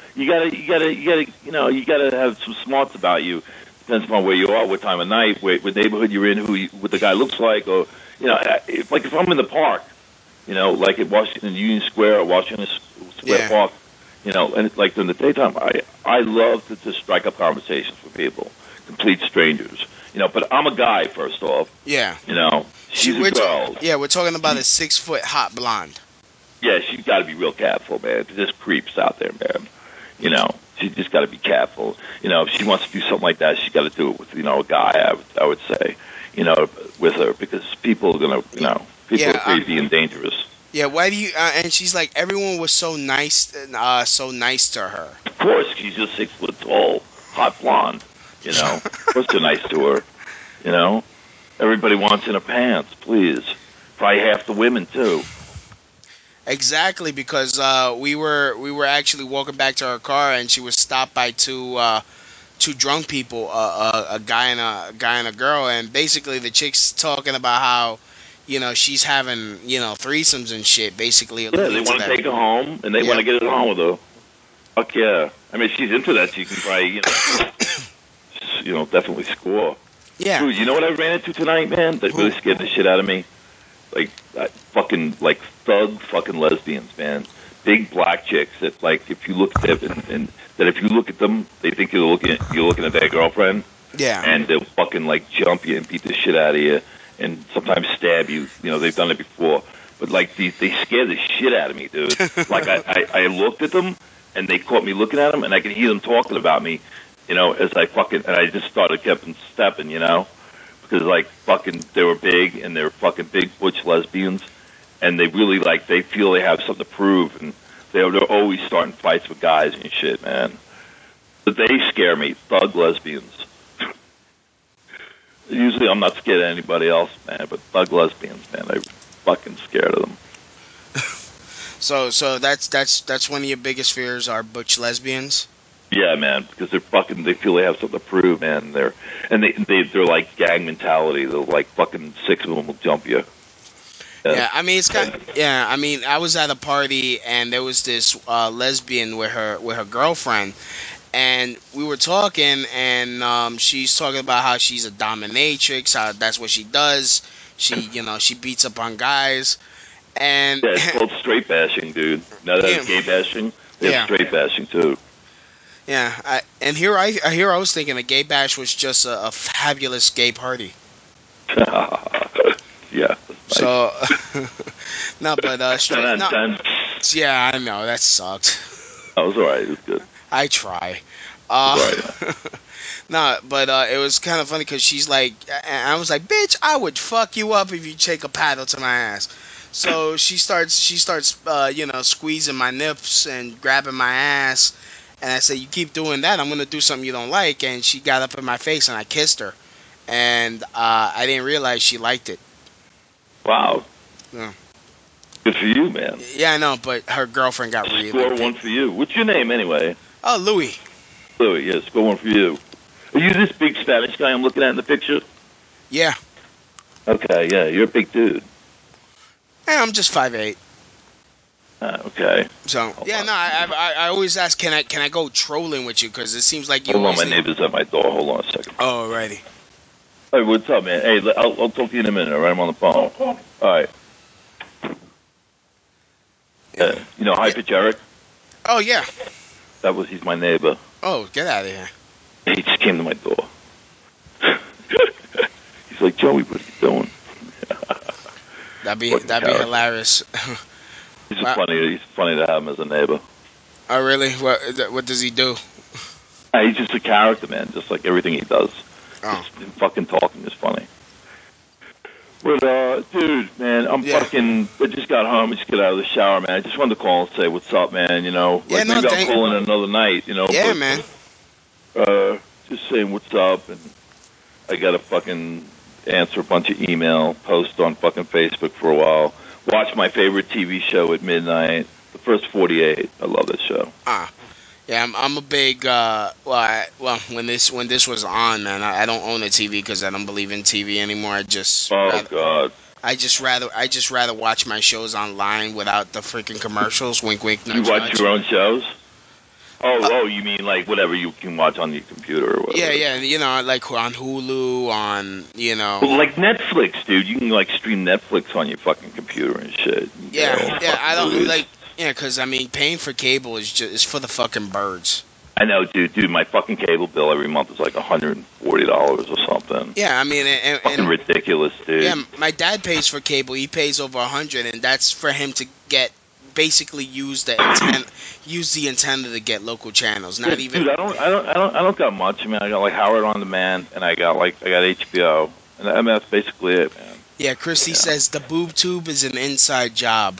gotta have some smarts about you. Depends upon where you are, what time of night, what neighborhood you're in, what the guy looks like, or if I'm in the park, like at Washington Union Square or Washington Square Park, and like in the daytime, I love to just strike up conversations with people, complete strangers, But I'm a guy, first off. Yeah. She's a girl. We're talking about a 6-foot hot blonde. Yeah, she's got to be real careful, man. There's creeps out there, man. She's just got to be careful. If she wants to do something like that, she's got to do it with, a guy, I would say, with her, because people are going to, people are crazy and dangerous. Yeah, why do you, and she's like, everyone was so nice to her. Of course, she's just 6 foot tall, hot blonde, Of course they're nice to her, Everybody wants in her pants, please. Probably half the women, too. Exactly, because we were actually walking back to our car, and she was stopped by two drunk people, a guy and a girl, and basically the chick's talking about how she's having threesomes and shit. Basically, they want to take her home, and they want to get it on with her. Fuck yeah! I mean, she's into that. She can probably definitely score. Yeah. Dude, you know what I ran into tonight, man? That really scared the shit out of me. Like thug fucking lesbians, man. Big black chicks that if you look at them and that if you look at them, they think you're looking at their girlfriend. Yeah. And they'll fucking jump you and beat the shit out of you and sometimes stab you. They've done it before. but like they scared the shit out of me, dude. Like I looked at them, and they caught me looking at them, and I could hear them talking about me, you know, as I fucking, and I just started kept stepping, you know, because like fucking they were big, and they're fucking big butch lesbians, and they really like they feel they have something to prove, and they're always starting fights with guys and shit, man. But they scare me, thug lesbians. Usually I'm not scared of anybody else, man, but thug lesbians, man, I'm fucking scared of them. So that's one of your biggest fears are butch lesbians? Yeah, man, because they're fucking, they feel they have something to prove, man. They're like gang mentality. They're like fucking 6 of them will jump you. Yeah, I mean it's kind. Yeah, I mean I was at a party and there was this lesbian with her girlfriend, and we were talking, and she's talking about how she's a dominatrix, how that's what she does. She beats up on guys, and yeah, it's called straight bashing, dude. Now that it's gay bashing, they have straight bashing too. Yeah, and here I was thinking a gay bash was just a fabulous gay party. Yeah. So, no, but no, yeah, I know that sucked. That was alright. It was good. I try. No, but it was kind of funny because she's like, and I was like, bitch, I would fuck you up if you take a paddle to my ass. So she starts, squeezing my nips and grabbing my ass, and I said, you keep doing that, I'm gonna do something you don't like. And she got up in my face, and I kissed her, and I didn't realize she liked it. Wow. Yeah. Good for you, man. Yeah, I know, but her girlfriend got really Score pissed. one for you. What's your name anyway? Oh, Louis. Louis, yeah, score one for you. Are you this big Spanish guy I'm looking at in the picture? Yeah. Okay, yeah, you're a big dude. Yeah, I'm just 5'8". Okay. So yeah, no, I always ask, can I go trolling with you? Because it seems like you. Hold on, my neighbor's at my door. Hold on a second. Oh, alrighty. Hey, what's up, man? Hey, I'll talk to you in a minute. All right, I'm on the phone. All right. You know, Hyper Jarek? Oh yeah. He's my neighbor. Oh, get out of here. He just came to my door. He's like, Joey, what are you doing? That'd be hilarious. He's funny to have him as a neighbor. Oh really? What does he do? He's just a character, man. Just like everything he does. Oh. Just fucking talking is funny. But dude, man, I just got home. I just got out of the shower, man. I just wanted to call and say what's up, man. You know, maybe I'll call in another night. You know. Yeah, man. Just saying what's up, and I got to fucking answer a bunch of email, post on fucking Facebook for a while, watch my favorite TV show at midnight, The First 48. I love that show. Yeah, I'm a big when this was on, man, I don't own a TV because I don't believe in TV anymore. I just rather watch my shows online without the freaking commercials. Wink, wink, nudge, nudge. You watch your own shows? Oh, you mean like whatever you can watch on your computer or whatever? Yeah, you know, like on Hulu, on, you know. Well, like Netflix, dude. You can like stream Netflix on your fucking computer and shit. Yeah, I don't like. Yeah, because I mean, paying for cable is for the fucking birds. I know, dude. My fucking cable bill every month is like $140 or something. Yeah, I mean, and fucking ridiculous, dude. Yeah, my dad pays for cable. He pays over $100, and that's for him to get basically use the antenna to get local channels. Not even. Dude, I don't got much. I mean, I got like Howard on Demand, and I got HBO, and I mean that's basically it, man. Yeah, Christy says the boob tube is an inside job.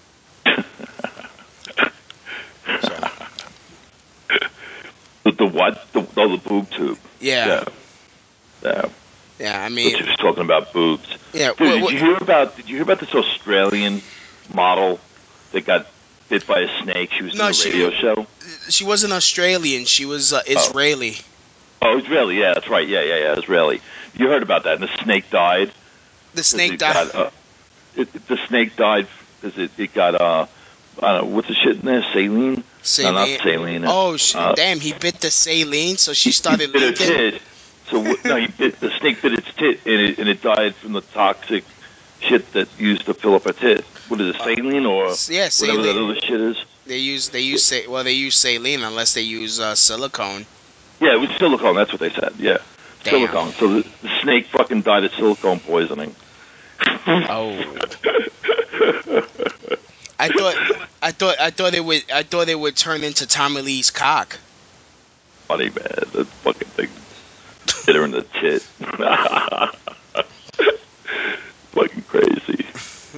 The what? The boob tube. Yeah. Yeah. Yeah, I mean, she was talking about boobs. Yeah. Dude, did you hear about this Australian model that got bit by a snake? She was in a radio show. She wasn't Australian. She was Israeli. Oh, Israeli. Yeah, that's right. Yeah, Israeli. You heard about that? And the snake died. The snake died. The snake died because it got I don't know what's the shit in there. Saline. No, not saline. Oh, damn! He bit the saline, so she started leaking. Her tit. So the snake bit its tit, and it died from the toxic shit that used to fill up a tit. What is it, saline or whatever that other shit is? They use saline unless they use silicone. Yeah, it was silicone. That's what they said. Yeah, damn. Silicone. So the snake fucking died of silicone poisoning. Oh. I thought it would turn into Tommy Lee's cock. Funny, man. That fucking thing hit her in the tit. Fucking crazy.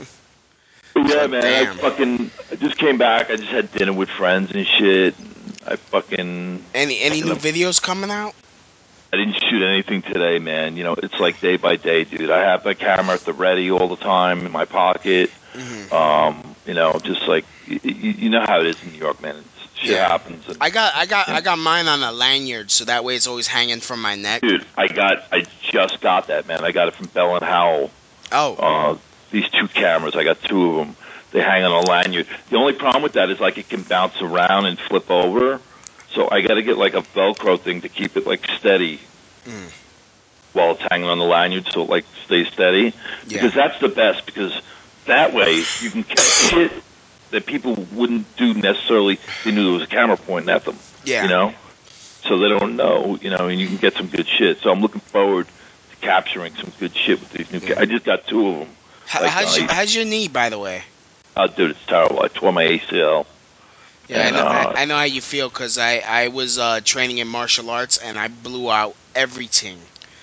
But yeah, man. Damn. I just came back. I just had dinner with friends and shit. I fucking. Any new videos coming out? I didn't shoot anything today, man. You know, it's like day by day, dude. I have my camera at the ready all the time in my pocket. You know, just like you know how it is in New York, man. Shit happens. And, I got mine on a lanyard, so that way it's always hanging from my neck. dude, I just got that, man. I got it from Bell and Howell. Oh. These two cameras, I got two of them. They hang on a lanyard. The only problem with that is like it can bounce around and flip over. So I got to get like a Velcro thing to keep it like steady while it's hanging on the lanyard, so it like stays steady. Because that's the best. Because that way you can catch shit that people wouldn't do necessarily. If they knew there was a camera pointing at them. Yeah. You know, so they don't know. You know, and you can get some good shit. So I'm looking forward to capturing some good shit with these new. I just got two of them. How's your knee, by the way? Oh, dude, it's terrible. I tore my ACL. Yeah, and, I know how you feel because I was training in martial arts and I blew out everything.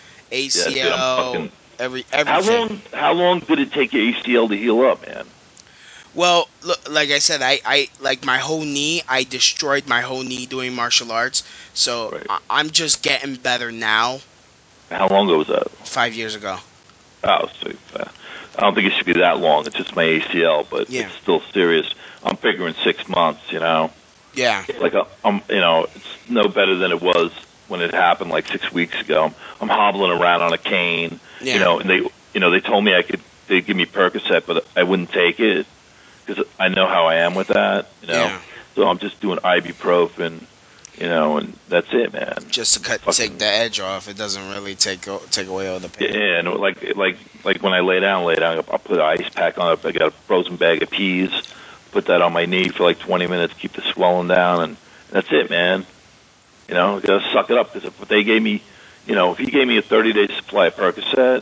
ACL, dude, everything. How long did it take your ACL to heal up, man? Well, look, like I said, I like my whole knee. I destroyed my whole knee doing martial arts, so I'm just getting better now. How long ago was that? 5 years ago. Oh, so I don't think it should be that long. It's just my ACL, but it's still serious. I'm figuring 6 months, you know. Yeah. Like you know, it's no better than it was when it happened like 6 weeks ago. I'm hobbling around on a cane, you know, and they told me they'd give me Percocet, but I wouldn't take it because I know how I am with that, you know. Yeah. So I'm just doing ibuprofen, you know, and that's it, man. Just to take the edge off. It doesn't really take away all the pain. Yeah, and like when I lay down, I'll put an ice pack on it. I got a frozen bag of peas, put that on my knee for like 20 minutes, keep the swelling down, and that's it, man. You know, gotta suck it up because if they gave me, you know, if he gave me a 30-day supply of Percocet,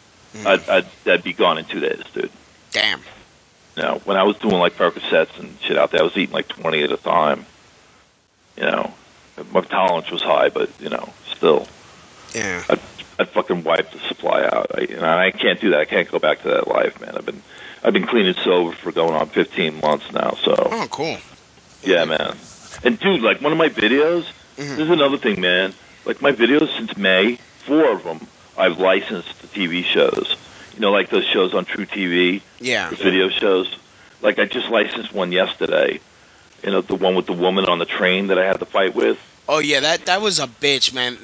I'd be gone in 2 days, dude. Damn. You know, when I was doing like Percocets and shit out there, I was eating like 20 at a time. You know, my tolerance was high, but you know, still. Yeah. I'd fucking wipe the supply out. I can't do that. I can't go back to that life, man. I've been clean and sober for going on 15 months now. So. Oh, cool. Yeah, man. And dude, like one of my videos. This is another thing, man. Like my videos since May, 4 of them I've licensed to TV shows. You know, like those shows on True TV. Yeah. The video shows. Like I just licensed one yesterday. You know, the one with the woman on the train that I had to fight with. Oh yeah, that was a bitch, man.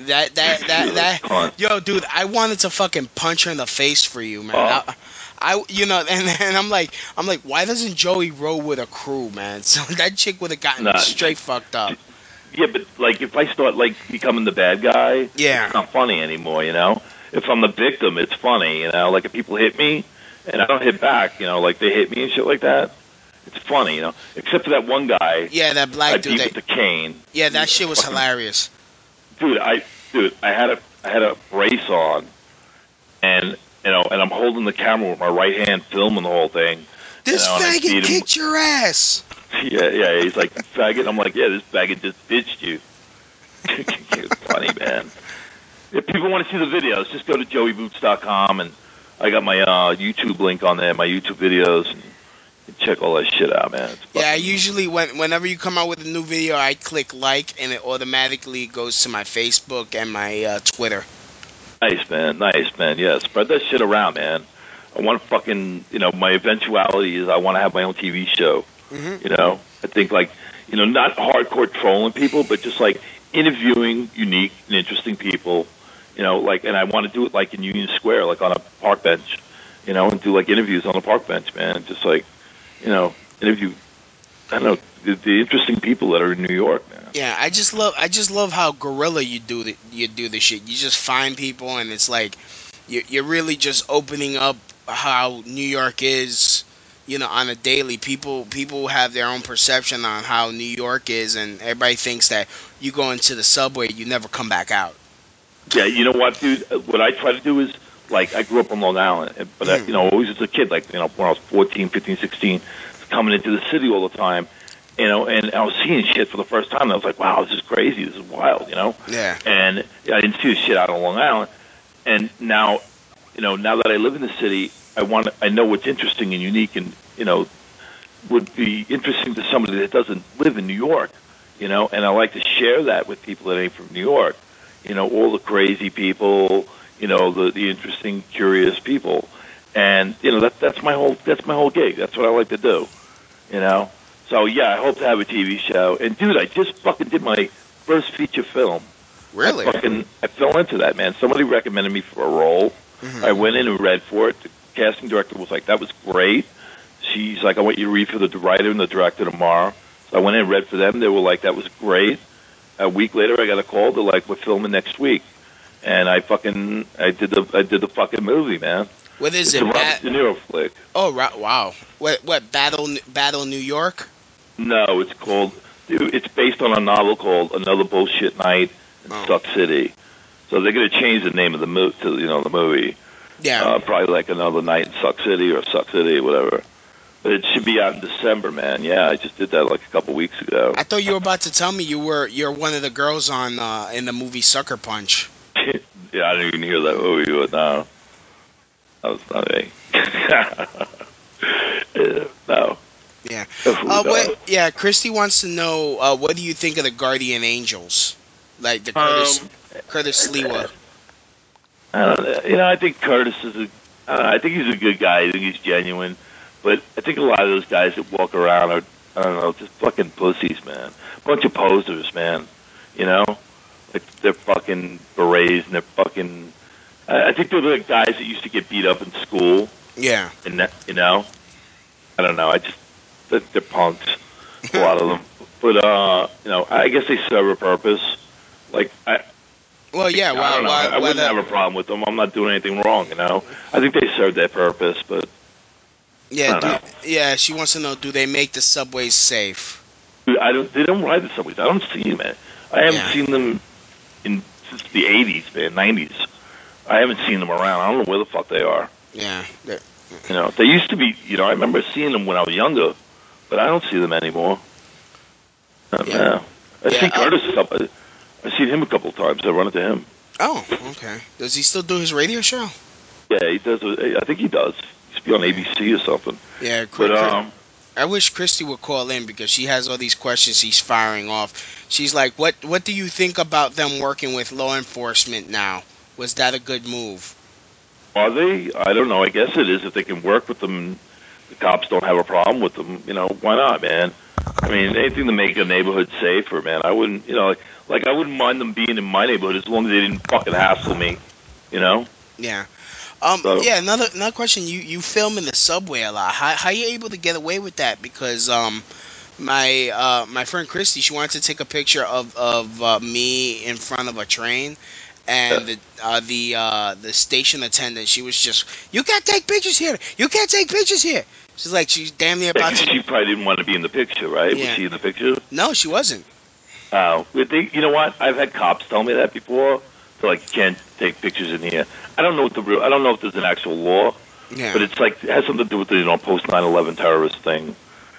That yo, dude, I wanted to fucking punch her in the face for you, man. I you know, and I'm like, why doesn't Joey roll with a crew, man? So that chick would have gotten straight fucked up. Yeah, but like if I start like becoming the bad guy, it's not funny anymore, you know. If I'm the victim, it's funny, you know. Like if people hit me and I don't hit back, you know, like they hit me and shit like that. It's funny, you know, except for that one guy. Yeah, that black dude with the cane. Yeah, that shit was hilarious. Dude, I had a brace on, and you know, and I'm holding the camera with my right hand, filming the whole thing. This faggot kicked your ass. Yeah. He's like, faggot. I'm like, yeah, this faggot just bitched you. It's funny, man. If people want to see the videos, just go to joeyboots.com, and I got my YouTube link on there, my YouTube videos. And check all that shit out, man. Yeah, I usually whenever you come out with a new video, I click like, and it automatically goes to my Facebook and my Twitter. Nice, man. Yeah, spread that shit around, man. I want to fucking, you know, my eventuality is I want to have my own TV show. You know, I think like, you know, not hardcore trolling people, but just like interviewing unique and interesting people. You know, like, and I want to do it like in Union Square, like on a park bench. You know, and do like interviews on a park bench, man. Just like, you know, interview, I don't know, the interesting people that are in New York, man. Yeah, I just love how guerrilla you do the shit. You just find people, and it's like you're really just opening up how New York is, you know, on a daily. People have their own perception on how New York is, and everybody thinks that you go into the subway, you never come back out. Yeah, you know what, dude? What I try to do is like I grew up on Long Island, but always as a kid, like when I was 14, 15, 16, coming into the city all the time, and I was seeing shit for the first time. And I was like, wow, this is crazy, this is wild, Yeah. And I didn't see the shit out on Long Island, and now, now that I live in the city, I know what's interesting and unique, and would be interesting to somebody that doesn't live in New York, and I like to share that with people that ain't from New York, all the crazy people, the interesting, curious people, and that's my whole gig. That's what I like to do, So yeah, I hope to have a TV show. And dude, I just fucking did my first feature film. Really? I fell into that, man. Somebody recommended me for a role. Mm-hmm. I went in and read for it. The casting director was like, "That was great." She's like, "I want you to read for the writer and the director tomorrow." So I went in and read for them. They were like, "That was great." A week later, I got a call. They're like, "We're filming next week," and I did the fucking movie, man. What is it's it? a Robert De Niro flick. Oh, wow. What Battle New York? No, it's called. Dude, it's based on a novel called Another Bullshit Night in Suck City. So they're going to change the name of the movie to the movie. Yeah. Probably like Another Night in Suck City or Suck City or whatever. But it should be out in December, man. Yeah, I just did that like a couple weeks ago. I thought you were about to tell me you're one of the girls on in the movie Sucker Punch. Yeah, I didn't even hear that movie, but no. That was not me. No. Yeah. Christy wants to know what do you think of the Guardian Angels, like the Curtis Sliwa. I think Curtis is I think he's a good guy. I think he's genuine, but I think a lot of those guys that walk around are, I don't know, just fucking pussies, man. Bunch of posers, man. Like they're fucking berets and they're fucking. I think they're the guys that used to get beat up in school. Yeah. And that, I don't know. They're punks, a lot of them. But I guess they serve a purpose. Like I don't know. I wouldn't have a problem with them. I'm not doing anything wrong, I think they serve their purpose, but yeah. She wants to know: do they make the subways safe? Dude, they don't ride the subways. I don't see them, man. I haven't seen them since the '80s, man, '90s. I haven't seen them around. I don't know where the fuck they are. Yeah. They used to be. I remember seeing them when I was younger, but I don't see them anymore. I see Curtis a couple. I've seen him a couple of times. I run into him. Oh, okay. Does he still do his radio show? Yeah, he does. I think he does. He used to be on ABC or something. Yeah, but I wish Christy would call in because she has all these questions he's firing off. She's like, "What do you think about them working with law enforcement now? Was that a good move?" Are they? I don't know. I guess it is if they can work with them. The cops don't have a problem with them. Why not, man? I mean, anything to make a neighborhood safer, man. I wouldn't, like I wouldn't mind them being in my neighborhood as long as they didn't fucking hassle me, Yeah. So, Another question. You film in the subway a lot. How are you able to get away with that? Because my friend Christy, she wanted to take a picture of me in front of a train, and the station attendant, she was just, "You can't take pictures here. You can't take pictures here." She's damn near about to. she probably didn't want to be in the picture, right? Yeah. Was she in the picture? No, she wasn't. Oh, you know what? I've had cops tell me that before. They're like, "You can't take pictures in here." I don't know I don't know if there's an actual law, but it's like it has something to do with the post 9/11 terrorist thing.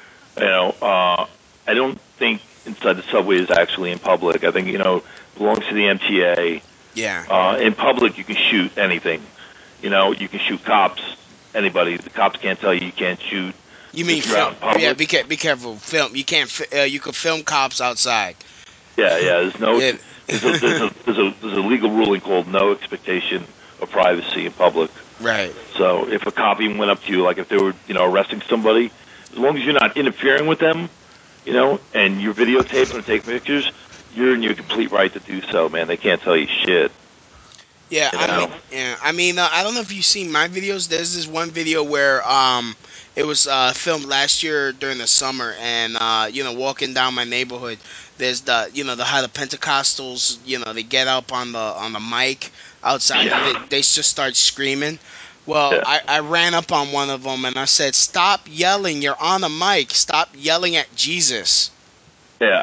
I don't think inside the subway is actually in public. I think it belongs to the MTA. Yeah. In public, you can shoot anything. You can shoot cops, anybody. The cops can't tell you can't shoot. You mean if you're out in public. Yeah, be careful. Film. You can't. You could film cops outside. Yeah. There's no. There's a legal ruling called no expectation of privacy in public. Right. So if a cop even went up to you, like if they were arresting somebody, as long as you're not interfering with them, and you're videotaping and taking pictures, you're in your complete right to do so, man. They can't tell you shit. Yeah, I mean, I don't know if you've seen my videos. There's this one video where it was filmed last year during the summer, and walking down my neighborhood, there's the how the Pentecostals, they get up on the mic outside, and they just start screaming. Well, I ran up on one of them and I said, "Stop yelling! You're on a mic. Stop yelling at Jesus." Yeah,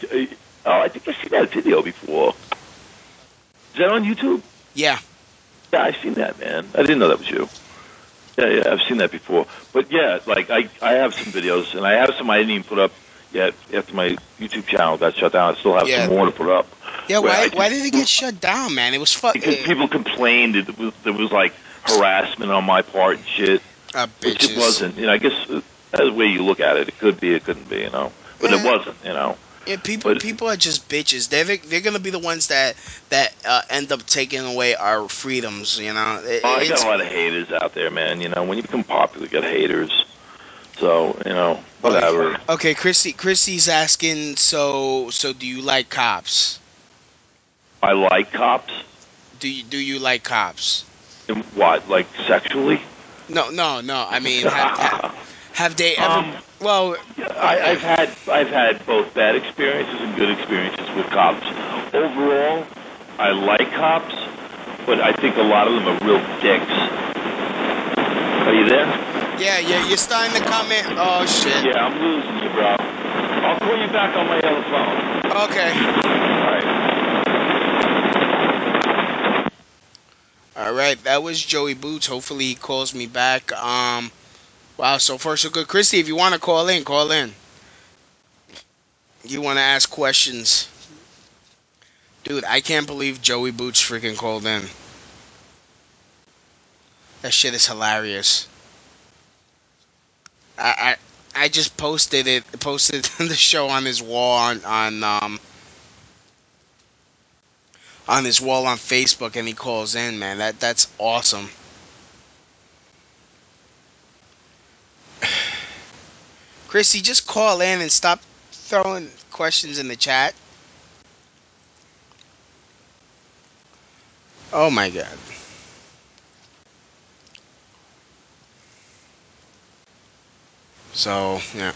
I think I've seen that video before. Is that on YouTube? Yeah. Yeah, I've seen that, man. I didn't know that was you. Yeah, I've seen that before. But yeah, like I have some videos, and I have some I didn't even put up yet after my YouTube channel got shut down. I still have some more to put up. Yeah, why did it get shut down, man? It was because people complained there was like harassment on my part and shit, which it wasn't. I guess that's the way you look at it. It could be, it couldn't be, but it wasn't, Yeah, people are just bitches. They're gonna be the ones that end up taking away our freedoms. I got a lot of haters out there, man. When you become popular, you got haters. So whatever. Okay, Christy's asking. So do you like cops? I like cops. Do you like cops? What, like sexually? No. I mean, have they ever? Well, I've had both bad experiences and good experiences with cops. Overall, I like cops, but I think a lot of them are real dicks. Are you there? Yeah, you're starting to comment. Oh shit. Yeah, I'm losing you, bro. I'll call you back on my other phone. Okay. All right, that was Joey Boots. Hopefully he calls me back. Wow, so far so good. Christy, if you want to call in, call in. You want to ask questions. Dude, I can't believe Joey Boots freaking called in. That shit is hilarious. I just posted the show on his wall on his wall on Facebook, and he calls in, man. That's awesome. Chrissy, just call in and stop throwing questions in the chat. Oh my god. So, yeah.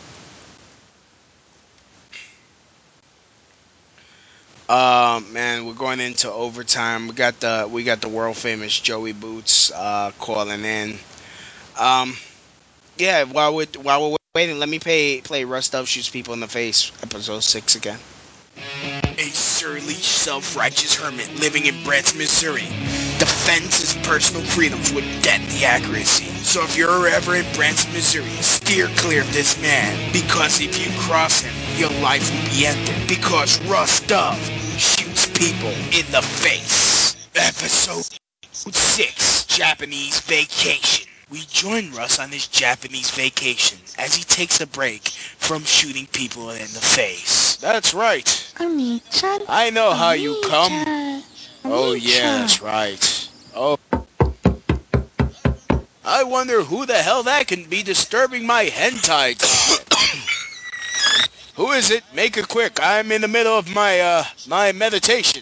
Man, we're going into overtime. We got the world famous Joey Boots calling in. Yeah, while we're waiting, let me play Rust Up Shoots People in the Face, episode 6 again. A surly, self-righteous hermit living in Branson, Missouri defends his personal freedoms with deadly accuracy. So if you're ever in Branson, Missouri, steer clear of this man, because if you cross him, your life will be ended. Because Russ Dove shoots people in the face. Episode 6, Japanese Vacation. We join Russ on his Japanese vacation as he takes a break from shooting people in the face. That's right. I know how you come. Oh yeah, that's right. Oh, I wonder who the hell that can be disturbing my hentai time. Who is it? Make it quick. I'm in the middle of my my meditation.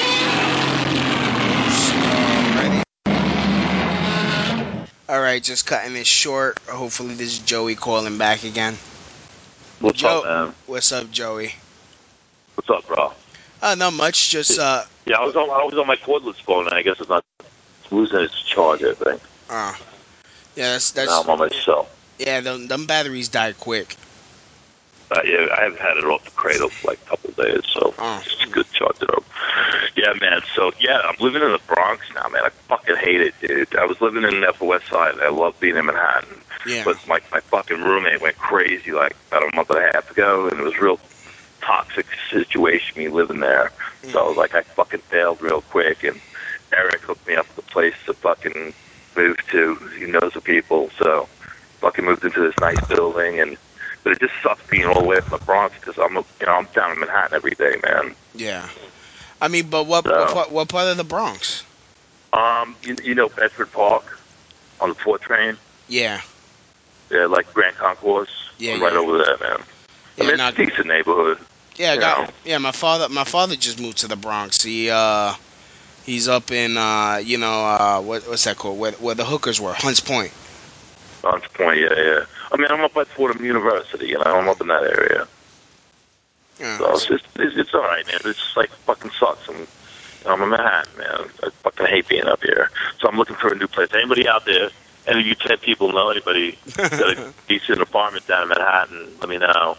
Alright, just cutting it short. Hopefully this is Joey calling back again. What's up, man? What's up, Joey? What's up, bro? Not much. Just yeah, I was on my cordless phone, and I guess it's not losing its charge. I think. Yeah, that's. Now I'm on my cell. Yeah, them batteries die quick. Yeah, I haven't had it off the cradle for like a couple of days, so it's good to charge it up. Yeah, man. So yeah, I'm living in the Bronx now, man. I fucking hate it, dude. I was living in the Upper West Side. I love being in Manhattan. Yeah. But my fucking roommate went crazy like about a month and a half ago, and it was a real toxic situation me living there. So I was like, I fucking failed real quick, and Eric hooked me up with a place to fucking move to. He knows the people, so fucking moved into this nice building, but it just sucks being all the way from the Bronx because I'm down in Manhattan every day, man. Yeah, I mean, but what part of the Bronx? You know Bedford Park on the 4 train. Yeah. Yeah, like Grand Concourse. Yeah, right over there, man. Yeah, I mean, it's a decent neighborhood. Yeah, my father just moved to the Bronx. He's up in what's that called? Where the hookers were, Hunts Point. Hunts Point, yeah. I mean, I'm up at Fordham University, I'm up in that area. Yeah. So it's all right, man. It's just like fucking sucks. I'm in Manhattan, man. I fucking hate being up here. So I'm looking for a new place. Anybody out there, any of you 10 people know anybody got a decent apartment down in Manhattan, let me know.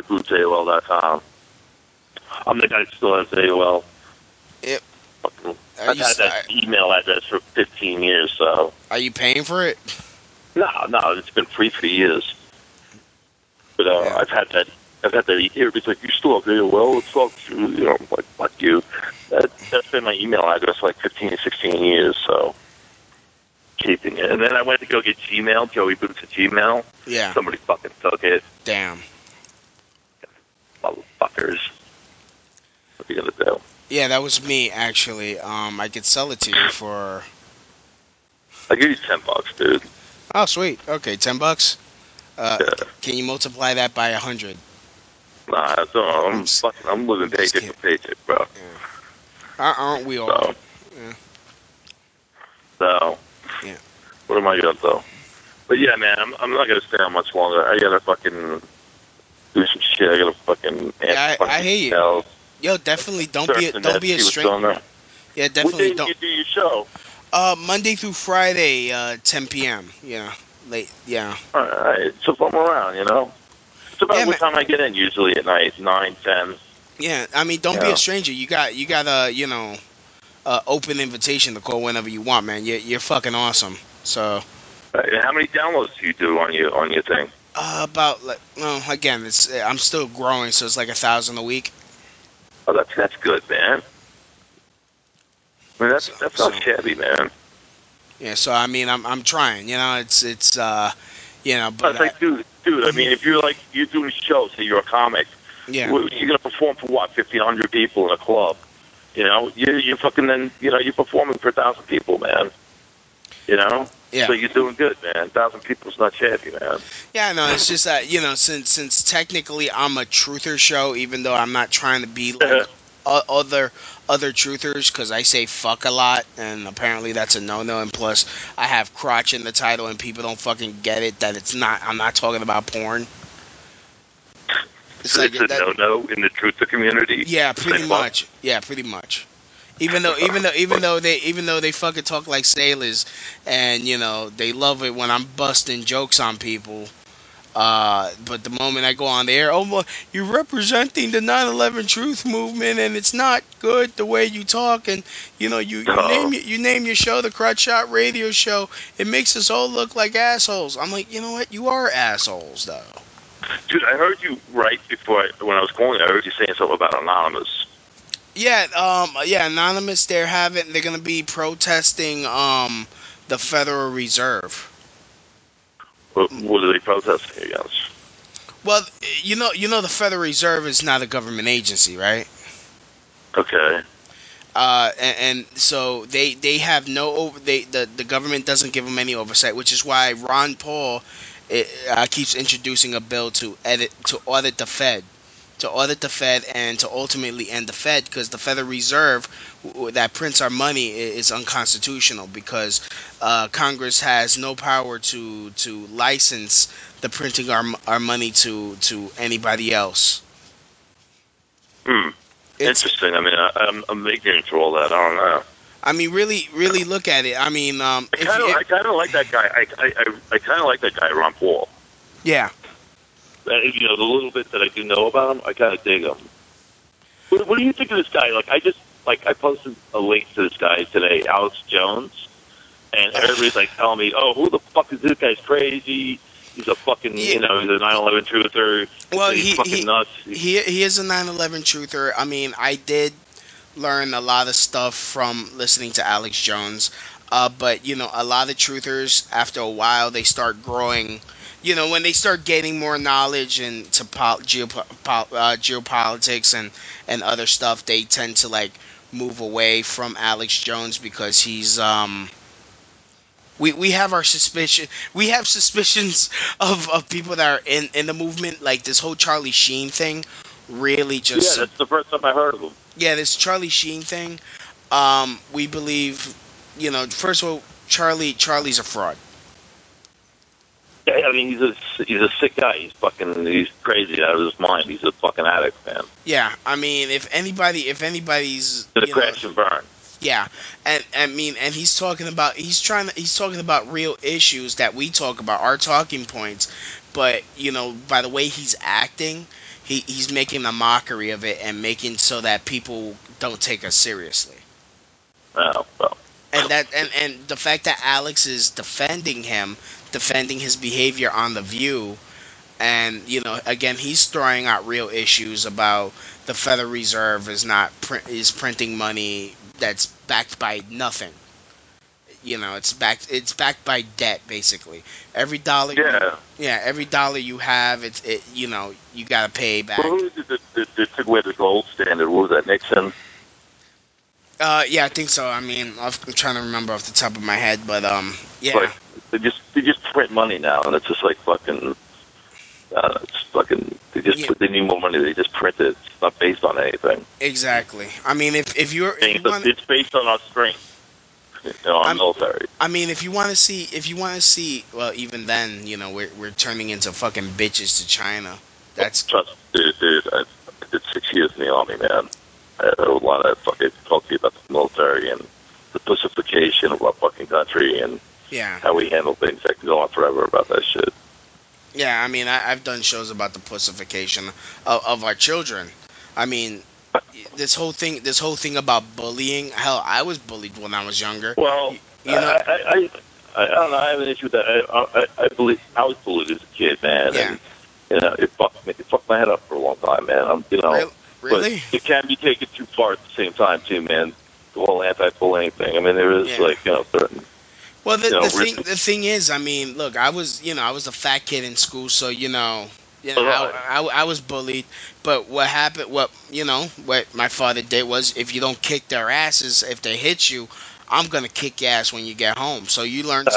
JoeyBoots@AOL.com. I'm the guy that still has AOL. Yep. Fucking I've had that email address for 15 years, so. Are you paying for it? No, it's been free for years. But I've had that. Everybody's like, you still have AOL? It's all true. You know, I'm like, fuck you. That's been my email address for like 15, 16 years, so. Keeping it. And then I went to go get Gmail, Joey Boots at Gmail. Yeah. Somebody fucking took it. Damn. Motherfuckers. What are you gonna do? Yeah, that was me, actually. I could sell it to you for... I'll give you $10, dude. Oh, sweet. Okay, $10. Yeah. Can you multiply that by 100? Nah, I'm living paycheck to paycheck, bro. Yeah. Aren't we all? Yeah. So, yeah. What am I gonna do? But yeah, man, I'm not gonna stay on much longer. I gotta fucking do some shit. I gotta fucking answer I hear you. emails. Yo, definitely don't be a stranger. Yeah, definitely don't. What day do you do your show? Monday through Friday, 10 p.m. Yeah, late. Yeah. All right, so if I'm around, you know, it's about what time I get in usually at night, 9, 10. Yeah, I mean, don't be a stranger. You got a open invitation to call whenever you want, man. You're fucking awesome. So. And how many downloads do you do on your thing? About again, I'm still growing, so it's like 1,000 a week. Oh, that's good, man. I mean, that's not shabby, man. Yeah, so I mean, I'm trying. You know, it's you know, but it's like, dude. I mean, if you're doing shows, say you're a comic, yeah, you're gonna perform for what, 1,500 people in a club. You know, you're fucking then. You know, you're performing for 1,000 people, man. You know. Yeah. So you're doing good, man. 1,000 people's not shabby, man. Yeah, no, it's just that since technically I'm a truther show, even though I'm not trying to be like other truthers, because I say fuck a lot, and apparently that's a no-no. And plus, I have crotch in the title, and people don't fucking get it that I'm not talking about porn. It's a no-no in the truther community. Yeah, pretty much. Yeah, pretty much. Even though they fucking talk like sailors, and they love it when I'm busting jokes on people. But the moment I go on the air, well, you're representing the 9/11 Truth movement, and it's not good the way you talk, and you name your show the Crutch Shot Radio Show. It makes us all look like assholes. I'm like, you know what? You are assholes, though. Dude, I heard you right before when I was calling. I heard you saying something about Anonymous. Yeah, Anonymous. They're gonna be protesting the Federal Reserve. What are they protesting against? Well, you know the Federal Reserve is not a government agency, right? Okay. And so they have the government doesn't give them any oversight, which is why Ron Paul keeps introducing a bill to audit the Fed. To audit the Fed and to ultimately end the Fed, because the Federal Reserve that prints our money is unconstitutional, because Congress has no power to license the printing our money to anybody else. Interesting. I mean, I'm ignorant to all that. I don't know. I mean, really look at it. I mean, I kind of like that guy. I kind of like that guy, Ron Paul. Yeah. The little bit that I do know about him, I kind of dig him. What do you think of this guy? I posted a link to this guy today, Alex Jones, and everybody's like telling me, "Oh, who the fuck is this guy's crazy? He's a fucking, he's a 9/11 truther. Well, he's fucking nuts." He is a 9/11 truther. I mean, I did learn a lot of stuff from listening to Alex Jones. But a lot of truthers, after a while, they start growing. When they start gaining more knowledge into geopolitics and other stuff, they tend to move away from Alex Jones, because he's we have our suspicion. We have suspicions of people that are in the movement, like this whole Charlie Sheen thing. Really, just that's the first time I heard of him. Yeah, this Charlie Sheen thing. We believe, first of all, Charlie's a fraud. Yeah, I mean, he's a sick guy. He's crazy out of his mind. He's a fucking addict, man. Yeah, I mean, if anybody's gonna crash and burn. Yeah, and I mean, and he's talking about real issues that we talk about, our talking points, but by the way he's acting, he's making a mockery of it and making so that people don't take us seriously. Well, And the fact that Alex is defending him, defending his behavior on the View, and again, he's throwing out real issues about the Federal Reserve is printing money that's backed by nothing. It's backed by debt, basically. Every dollar yeah. every dollar you have, you gotta pay back. Well, who is it that took away the gold standard? What was that, Nixon? Yeah, I think so. I mean, I'm trying to remember off the top of my head, but yeah. Like they just print money now, and it's just like fucking. It's fucking. Yeah. They need more money. They just print it. It's not based on anything. Exactly. I mean, if you want, It's based on our strength, our military. I mean, if you want to see, well, even then, we're turning into fucking bitches to China. That's Trust, dude. I did 6 years in the army, man. I had a lot of fucking talk to you about the military and the pussification of our fucking country and yeah, how we handle things. I could go on forever about that shit. yeah. I mean, I've done shows about the pussification of our children. I mean, this whole thing about bullying. Hell, I was bullied when I was younger. Well, You know, I don't know. I have an issue with that. I believe I was bullied as a kid, man, yeah. and it fucked my head up for a long time, man. But Really? it can be taken too far at the same time, too, man. The whole anti-bullying thing. I mean, there is Yeah. certain Well, risk. the thing is, I mean, look, I was a fat kid in school, so Right. I was bullied. But what happened? What my father did was, if you don't kick their asses, if they hit you, I'm gonna kick your ass when you get home. So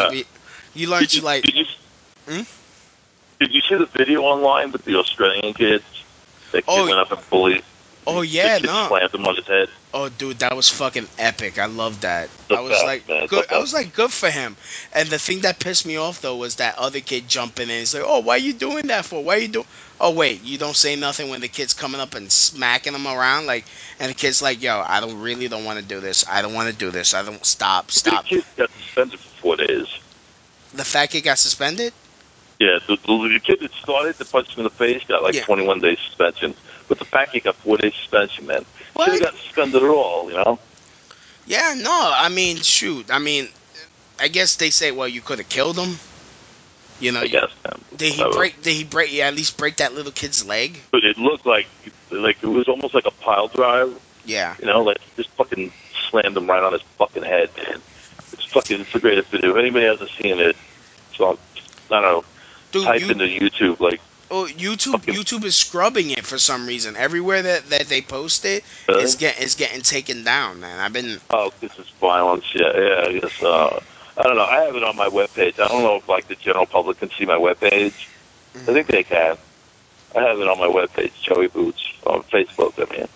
you learn Did to you like. did you Hmm? did you see the video online with the Australian kids? That kid Oh, went up and bullied. oh The yeah, kid no. slammed him on his head. Oh, dude, that was fucking epic. I love that. The I was like, best, man. The good. I best. was like, good for him. And the thing that pissed me off though was that other kid jumping in. He's like, oh, why you doing that for? Why you do? Oh, wait, you don't say nothing when the kid's coming up and smacking him around, like, and the kid's like, yo, I don't want to do this. I don't want to do this. I don't The stop. kid got suspended for 4 days. The fat kid got suspended. Yeah, the kid that started to punch him in the face got like Yeah. 21 days suspension, but the fat kid got 4 days suspension. Man, should have What? got suspended at all. Yeah, no. I mean, shoot. I mean, I guess they say, well, you could have killed him. You know, I guess, man. did he Whatever. break? Did he break? Yeah, at least break that little kid's leg. But it looked like it was almost like a pile drive. Yeah. Like just fucking slammed him right on his fucking head, man. It's the greatest video. If anybody hasn't seen it, so I don't know. Dude, Type into YouTube, like, fucking, YouTube is scrubbing it for some reason. Everywhere that they post it, really? it's getting taken down, man. I've been Oh, this is violence. Yeah, I guess. I don't know. I have it on my webpage. I don't know if like the general public can see my webpage. I think they can. I have it on my webpage, Joey Boots, on Facebook. I mean,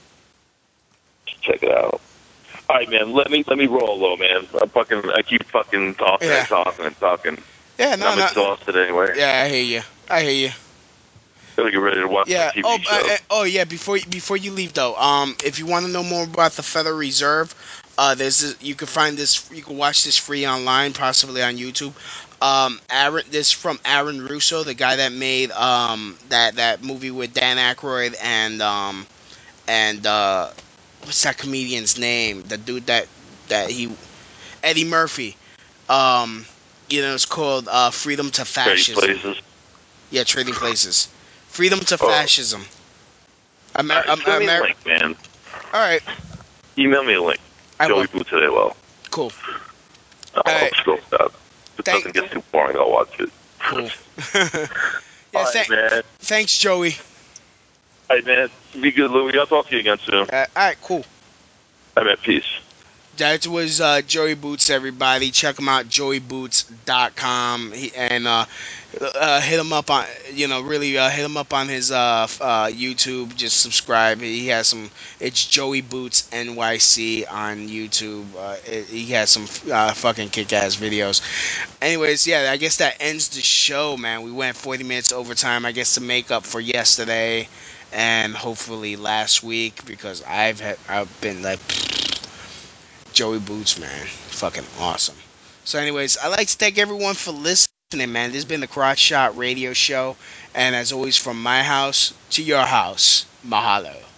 check it out. All right, man. Let me roll though, man. I keep fucking talking yeah, and talking and talking, yeah, and no, I'm no, exhausted anyway. yeah. I hear you. I hear you. Gotta get ready to watch my Yeah. TV show. Yeah. Before you leave though, if you want to know more about the Federal Reserve, you can find this. You can watch this free online, possibly on YouTube. This from Aaron Russo, the guy that made that movie with Dan Aykroyd and what's that comedian's name? The dude that he Eddie Murphy. Um, it's called Freedom to Pretty Fascism. places. Yeah, Trading Places. Freedom to Oh, Fascism. all right, send me a link, man. All right, Email me a link. I will. Joey Boots today. Well, Cool. All I'll right. scroll down. If it doesn't get too boring, I'll watch it. Cool. All Yeah. right, man. Thanks, Joey. All right, man. Be good, Louie. I'll talk to you again soon. All right. Cool. All right, man. Peace. That was Joey Boots, everybody. Check him out, joeyboots.com. And hit him up on, really hit him up on his YouTube. Just subscribe. He has some, it's Joey Boots NYC on YouTube. He has some fucking kick ass videos. Anyways, yeah, I guess that ends the show, man. We went 40 minutes overtime, I guess, to make up for yesterday and hopefully last week because I've been like, Joey Boots, man. Fucking awesome. So, anyways, I'd like to thank everyone for listening, man. This has been the Crotch Shot Radio Show. And as always, from my house to your house, mahalo.